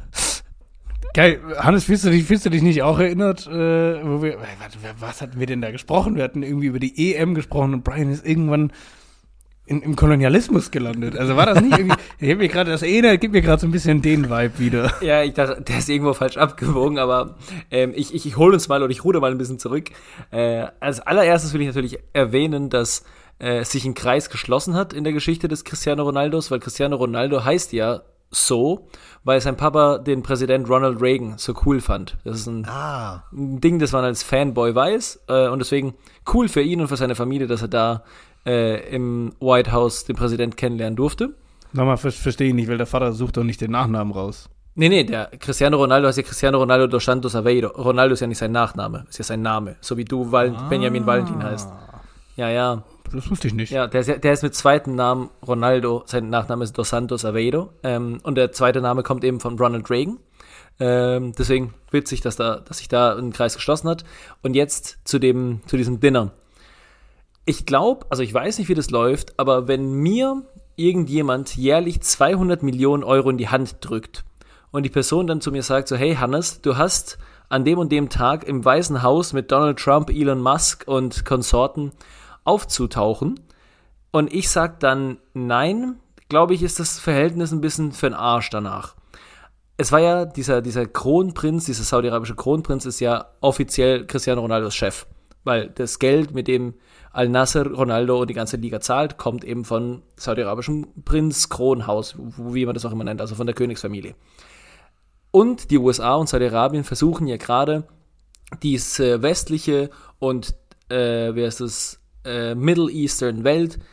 Geil. Hannes, fühlst du dich, fühlst du dich nicht auch erinnert, äh, wo wir, warte, was hatten wir denn da gesprochen? Wir hatten irgendwie über die E M gesprochen und Brian ist irgendwann In, im Kolonialismus gelandet. Also war das nicht irgendwie, ich habe mir gerade, das erinnert, gibt mir gerade so ein bisschen den Vibe wieder. Ja, ich dachte, der ist irgendwo falsch abgewogen, aber ähm, ich, ich, ich hole uns mal oder ich ruder mal ein bisschen zurück. Äh, als allererstes will ich natürlich erwähnen, dass äh, sich ein Kreis geschlossen hat in der Geschichte des Cristiano Ronaldos, weil Cristiano Ronaldo heißt ja so, weil sein Papa den Präsident Ronald Reagan so cool fand. Das ist ein, Ah. ein Ding, das man als Fanboy weiß äh, und deswegen cool für ihn und für seine Familie, dass er da Äh, im White House den Präsident kennenlernen durfte. Nochmal, ver- verstehe ich nicht, weil der Vater sucht doch nicht den Nachnamen raus. Nee, nee, der Cristiano Ronaldo heißt ja Cristiano Ronaldo dos Santos Aveiro. Ronaldo ist ja nicht sein Nachname, ist ja sein Name. So wie du Val- Ah. Benjamin Valentin heißt. Ja, ja. Das wusste ich nicht. Ja, der ist, ja- der ist mit zweiten Namen Ronaldo, sein Nachname ist dos Santos Aveiro. Ähm, und der zweite Name kommt eben von Ronald Reagan. Ähm, deswegen witzig, dass, da, dass sich da ein Kreis geschlossen hat. Und jetzt zu, dem, zu diesem Dinner. Ich glaube, also ich weiß nicht, wie das läuft, aber wenn mir irgendjemand jährlich zweihundert Millionen Euro in die Hand drückt und die Person dann zu mir sagt so, hey Hannes, du hast an dem und dem Tag im Weißen Haus mit Donald Trump, Elon Musk und Konsorten aufzutauchen und ich sag dann nein, glaube ich, ist das Verhältnis ein bisschen für den Arsch danach. Es war ja, dieser, dieser Kronprinz, dieser saudi-arabische Kronprinz ist ja offiziell Cristiano Ronaldos Chef, weil das Geld, mit dem Al-Nasser, Ronaldo und die ganze Liga zahlt, kommt eben von saudi-arabischem Prinz, Kronhaus, wie man das auch immer nennt, also von der Königsfamilie. Und die U S A und Saudi-Arabien versuchen ja gerade, diese westliche und, äh, wie heißt das, äh, Middle Eastern Welt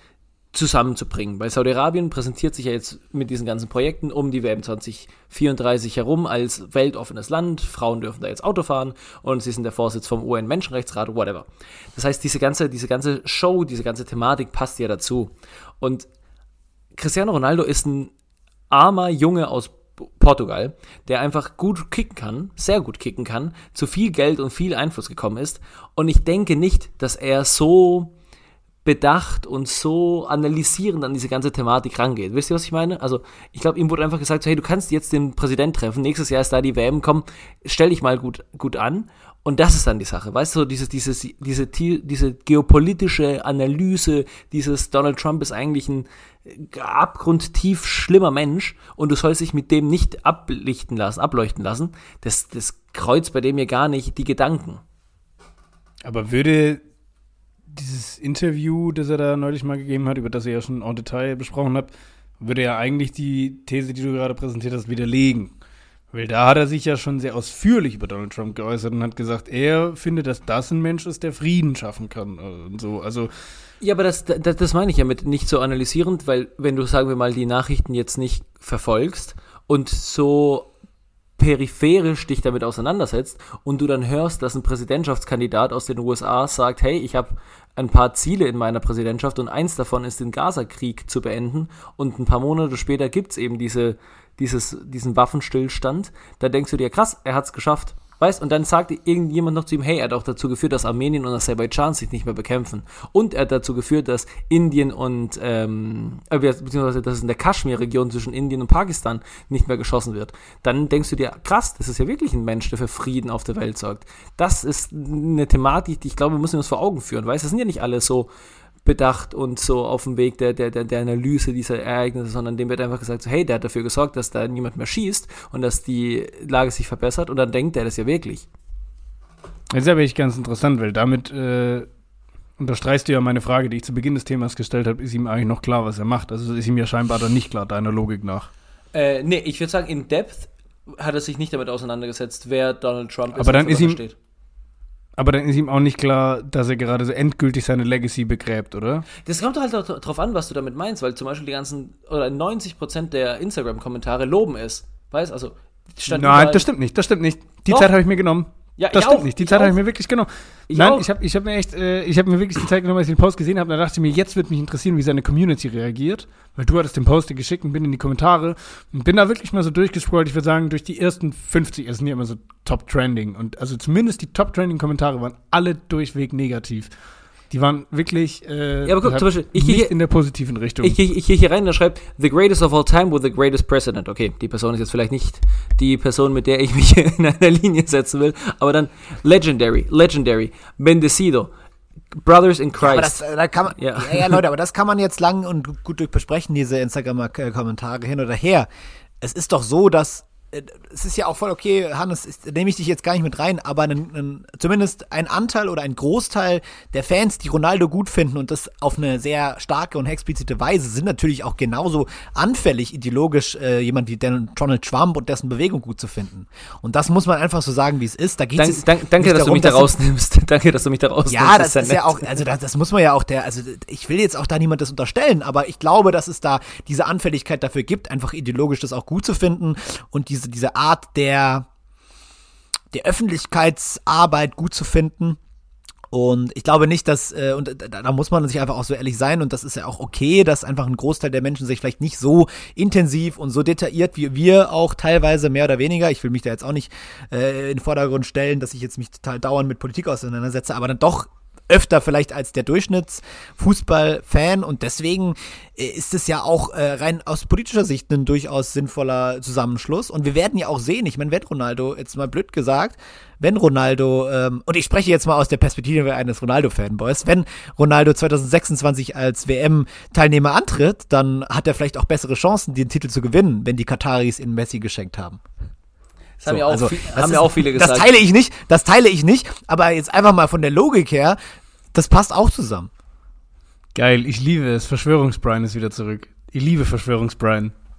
zusammenzubringen. Weil Saudi-Arabien präsentiert sich ja jetzt mit diesen ganzen Projekten um die W M zwanzig vierunddreißig herum als weltoffenes Land. Frauen dürfen da jetzt Auto fahren und sie sind der Vorsitz vom U N-Menschenrechtsrat, whatever. Das heißt, diese ganze, diese ganze Show, diese ganze Thematik passt ja dazu. Und Cristiano Ronaldo ist ein armer Junge aus Portugal, der einfach gut kicken kann, sehr gut kicken kann, zu viel Geld und viel Einfluss gekommen ist. Und ich denke nicht, dass er so bedacht und so analysierend an diese ganze Thematik rangeht. Wisst ihr, was ich meine? Also, ich glaube, ihm wurde einfach gesagt, so, hey, du kannst jetzt den Präsident treffen, nächstes Jahr ist da die W M, komm, stell dich mal gut, gut an. Und das ist dann die Sache, weißt du, dieses, dieses, diese, diese geopolitische Analyse, dieses Donald Trump ist eigentlich ein abgrundtief schlimmer Mensch und du sollst dich mit dem nicht ablichten lassen, ableuchten lassen, das, das kreuzt bei dem ja gar nicht die Gedanken. Aber würde dieses Interview, das er da neulich mal gegeben hat, über das ihr ja schon en Detail besprochen habt, würde ja eigentlich die These, die du gerade präsentiert hast, widerlegen. Weil da hat er sich ja schon sehr ausführlich über Donald Trump geäußert und hat gesagt, er findet, dass das ein Mensch ist, der Frieden schaffen kann und so. Also ja, aber das, das, das meine ich ja mit nicht so analysierend, weil wenn du, sagen wir mal, die Nachrichten jetzt nicht verfolgst und so peripherisch dich damit auseinandersetzt und du dann hörst, dass ein Präsidentschaftskandidat aus den U S A sagt, hey, ich habe ein paar Ziele in meiner Präsidentschaft und eins davon ist, den Gaza-Krieg zu beenden und ein paar Monate später gibt es eben diese, dieses, diesen Waffenstillstand, da denkst du dir, krass, er hat es geschafft. Weißt, und dann sagt irgendjemand noch zu ihm, hey, er hat auch dazu geführt, dass Armenien und Aserbaidschan sich nicht mehr bekämpfen. Und er hat dazu geführt, dass Indien und, ähm, beziehungsweise, dass es in der Kaschmir-Region zwischen Indien und Pakistan nicht mehr geschossen wird. Dann denkst du dir, krass, das ist ja wirklich ein Mensch, der für Frieden auf der Welt sorgt. Das ist eine Thematik, die ich glaube, wir müssen uns vor Augen führen. Weißt, das sind ja nicht alle so bedacht und so auf dem Weg der, der, der Analyse dieser Ereignisse, sondern dem wird einfach gesagt, so, hey, der hat dafür gesorgt, dass da niemand mehr schießt und dass die Lage sich verbessert und dann denkt er das ja wirklich. Das ist ja wirklich ganz interessant, weil damit äh, unterstreichst du ja meine Frage, die ich zu Beginn des Themas gestellt habe, ist ihm eigentlich noch klar, was er macht? Also ist ihm ja scheinbar dann nicht klar, deiner Logik nach. Äh, nee, ich würde sagen, in Depth hat er sich nicht damit auseinandergesetzt, wer Donald Trump ist. Aber dann ist ihm steht. Aber dann ist ihm auch nicht klar, dass er gerade so endgültig seine Legacy begräbt, oder? Das kommt halt drauf an, was du damit meinst, weil zum Beispiel die ganzen, oder neunzig Prozent der Instagram-Kommentare loben es. Weißt also, stand Nein, überall, das stimmt nicht, das stimmt nicht. Die Doch. Zeit habe ich mir genommen. Ja, das stimmt auch, nicht. Die Zeit habe ich mir wirklich genommen. Ich Nein, auch. ich habe ich hab mir echt, äh, ich habe mir wirklich die Zeit genommen, als ich den Post gesehen habe. Da dachte ich mir, jetzt wird mich interessieren, wie seine Community reagiert. Weil du hattest den Post geschickt und bin in die Kommentare und bin da wirklich mal so durchgescrollt. Ich würde sagen, durch die ersten fünfzig, es sind ja immer so Top-Trending. Und also zumindest die Top-Trending-Kommentare waren alle durchweg negativ. Die waren wirklich äh, ja, aber guck, zum Beispiel, ich nicht hier, in der positiven Richtung. Ich, ich, ich gehe hier rein, da schreibt, the greatest of all time with the greatest president. Okay, die Person ist jetzt vielleicht nicht die Person, mit der ich mich in einer Linie setzen will, aber dann legendary, legendary, bendecido, brothers in Christ. Ja, aber das, da kann man, ja. Ja, ja, Leute, aber das kann man jetzt lang und gut durchbesprechen, diese Instagram-Kommentare hin oder her. Es ist doch so, dass es ist ja auch voll okay, Hannes, ich, nehme ich dich jetzt gar nicht mit rein, aber ein, ein, zumindest ein Anteil oder ein Großteil der Fans, die Ronaldo gut finden und das auf eine sehr starke und explizite Weise, sind natürlich auch genauso anfällig ideologisch, äh, jemand wie Donald Trump und dessen Bewegung gut zu finden. Und das muss man einfach so sagen, wie es ist. Da geht's Dank, jetzt dank, danke, dass darum, du mich da rausnimmst. Danke, dass du mich da rausnimmst. Ja, das, das ist ja auch, also das, das muss man ja auch der, also ich will jetzt auch da niemand das unterstellen, aber ich glaube, dass es da diese Anfälligkeit dafür gibt, einfach ideologisch das auch gut zu finden und diese Diese, diese Art der, der Öffentlichkeitsarbeit gut zu finden. Und ich glaube nicht, dass, äh, und da, da muss man sich einfach auch so ehrlich sein, und das ist ja auch okay, dass einfach ein Großteil der Menschen sich vielleicht nicht so intensiv und so detailliert wie wir auch teilweise, mehr oder weniger, ich will mich da jetzt auch nicht äh, in den Vordergrund stellen, dass ich jetzt mich total dauernd mit Politik auseinandersetze, aber dann doch öfter vielleicht als der Durchschnittsfußballfan, und deswegen ist es ja auch äh, rein aus politischer Sicht ein durchaus sinnvoller Zusammenschluss, und wir werden ja auch sehen, ich meine, wenn Ronaldo, jetzt mal blöd gesagt, wenn Ronaldo, ähm, und ich spreche jetzt mal aus der Perspektive eines Ronaldo-Fanboys, wenn Ronaldo zwanzig sechsundzwanzig als W M-Teilnehmer antritt, dann hat er vielleicht auch bessere Chancen, den Titel zu gewinnen, wenn die Kataris ihn Messi geschenkt haben. Das haben, so, ja, auch, also, viel, haben ist, ja auch viele gesagt. Das teile ich nicht, das teile ich nicht, aber jetzt einfach mal von der Logik her, das passt auch zusammen. Geil, ich liebe es. Verschwörungsbrian ist wieder zurück. Ich liebe Verschwörungsbrian.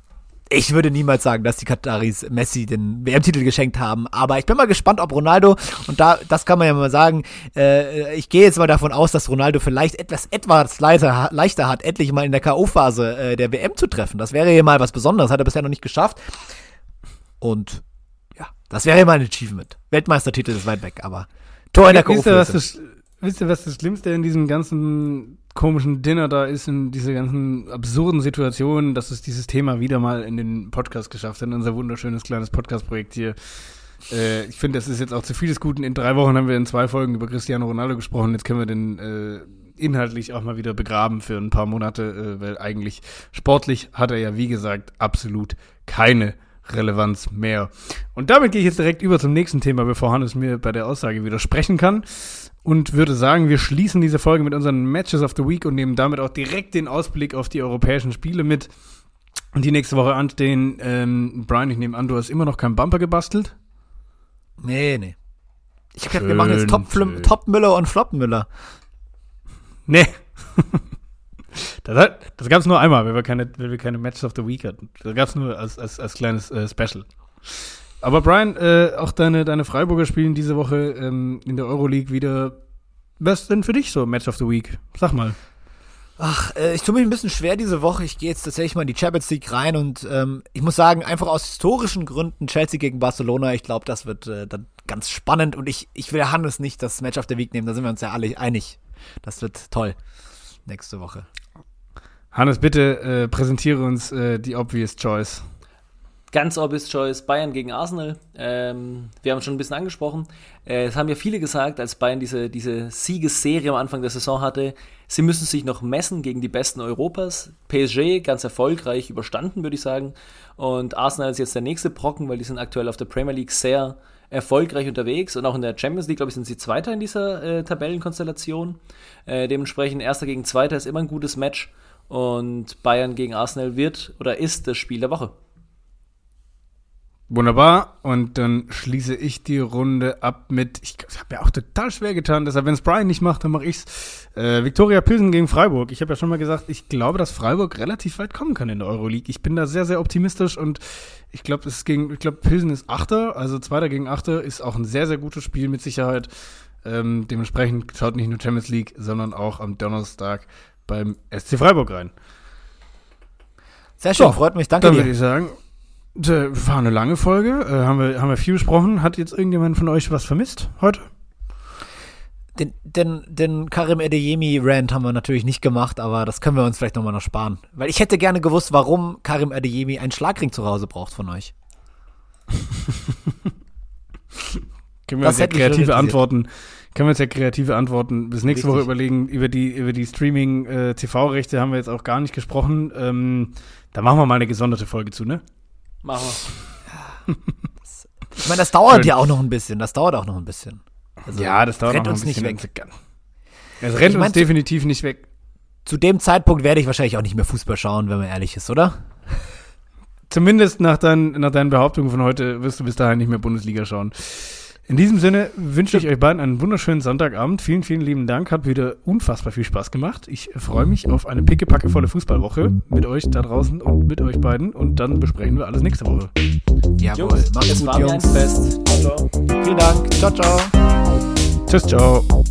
Ich würde niemals sagen, dass die Kataris Messi den W M-Titel geschenkt haben, aber ich bin mal gespannt, ob Ronaldo, und da, das kann man ja mal sagen, äh, ich gehe jetzt mal davon aus, dass Ronaldo vielleicht etwas etwas leichter, leichter hat, endlich mal in der K O-Phase äh, der W M zu treffen. Das wäre ja mal was Besonderes, hat er bisher noch nicht geschafft. Und ja, das wäre ja mal ein Achievement. Weltmeistertitel ist weit weg, aber Tor in der K O-Phase. Wisst ihr, was das Schlimmste in diesem ganzen komischen Dinner da ist, in diese ganzen absurden Situationen, dass es dieses Thema wieder mal in den Podcast geschafft hat, in unser wunderschönes kleines Podcast-Projekt hier. Äh, ich finde, das ist jetzt auch zu viel des Guten. In drei Wochen haben wir in zwei Folgen über Cristiano Ronaldo gesprochen. Jetzt können wir den äh, inhaltlich auch mal wieder begraben für ein paar Monate, äh, weil eigentlich sportlich hat er ja, wie gesagt, absolut keine Relevanz mehr. Und damit gehe ich jetzt direkt über zum nächsten Thema, bevor Hannes mir bei der Aussage widersprechen kann. Und würde sagen, wir schließen diese Folge mit unseren Matches of the Week und nehmen damit auch direkt den Ausblick auf die europäischen Spiele mit, die nächste Woche anstehen. Ähm, Brian, ich nehme an, du hast immer noch keinen Bumper gebastelt? Nee, nee. Ich hab gedacht, wir machen jetzt Top, Top Müller und Flop Müller. Nee. das das gab es nur einmal, weil wir keine, weil wir keine Matches of the Week hatten. Das gab es nur als, als, als kleines äh, Special. Aber Brian, äh, auch deine, deine Freiburger spielen diese Woche ähm, in der Euroleague wieder. Was ist denn für dich so Match of the Week? Sag mal. Ach, äh, ich tue mich ein bisschen schwer diese Woche. Ich gehe jetzt tatsächlich mal in die Champions League rein und ähm, ich muss sagen, einfach aus historischen Gründen Chelsea gegen Barcelona. Ich glaube, das wird äh, dann ganz spannend und ich, ich will Hannes nicht das Match of the Week nehmen. Da sind wir uns ja alle einig. Das wird toll nächste Woche. Hannes, bitte äh, präsentiere uns äh, die obvious choice. Ganz obvious choice, Bayern gegen Arsenal. Ähm, wir haben es schon ein bisschen angesprochen. Äh, es haben ja viele gesagt, als Bayern diese, diese Siegesserie am Anfang der Saison hatte, sie müssen sich noch messen gegen die Besten Europas. P S G ganz erfolgreich überstanden, würde ich sagen. Und Arsenal ist jetzt der nächste Brocken, weil die sind aktuell auf der Premier League sehr erfolgreich unterwegs. Und auch in der Champions League, glaube ich, sind sie Zweiter in dieser äh, Tabellenkonstellation. Äh, dementsprechend Erster gegen Zweiter ist immer ein gutes Match. Und Bayern gegen Arsenal wird oder ist das Spiel der Woche. Wunderbar, und dann schließe ich die Runde ab mit, ich habe mir auch total schwer getan, deshalb, wenn es Brian nicht macht, dann mache ich's. Äh, Viktoria Pilsen gegen Freiburg. Ich habe ja schon mal gesagt, ich glaube, dass Freiburg relativ weit kommen kann in der Euroleague. Ich bin da sehr, sehr optimistisch und ich glaube, es gegen, ich glaube, Pilsen ist Achter, also Zweiter gegen Achter ist auch ein sehr, sehr gutes Spiel mit Sicherheit. Ähm, dementsprechend schaut nicht nur Champions League, sondern auch am Donnerstag beim S C Freiburg rein. Sehr schön, so, freut mich, danke dann dir. Dann würde ich sagen, war eine lange Folge, äh, haben wir, haben wir viel besprochen. Hat jetzt irgendjemand von euch was vermisst heute? Den, den, den Karim Adeyemi-Rant haben wir natürlich nicht gemacht, aber das können wir uns vielleicht nochmal noch sparen. Weil ich hätte gerne gewusst, warum Karim Adeyemi einen Schlagring zu Hause braucht von euch. Können wir uns ja kreative Antworten, können wir uns ja kreative Antworten bis nächste Richtig. Woche überlegen. Über die, über die Streaming-T V-Rechte haben wir jetzt auch gar nicht gesprochen. Ähm, da machen wir mal eine gesonderte Folge zu, ne? Machen wir. Ich meine, das dauert ja auch noch ein bisschen. Das dauert auch noch ein bisschen. Also, ja, das dauert rennt noch uns ein bisschen. Nicht weg. Es rennt ich mein, uns definitiv nicht weg. Zu dem Zeitpunkt werde ich wahrscheinlich auch nicht mehr Fußball schauen, wenn man ehrlich ist, oder? Zumindest nach, dein, nach deinen Behauptungen von heute wirst du bis dahin nicht mehr Bundesliga schauen. In diesem Sinne wünsche ich euch beiden einen wunderschönen Sonntagabend. Vielen, vielen lieben Dank. Hat wieder unfassbar viel Spaß gemacht. Ich freue mich auf eine pickepackevolle Fußballwoche mit euch da draußen und mit euch beiden. Und dann besprechen wir alles nächste Woche. Jawohl, macht's gut, Jungs. Fest. Ciao, ciao. Vielen Dank. Ciao, ciao. Tschüss, ciao.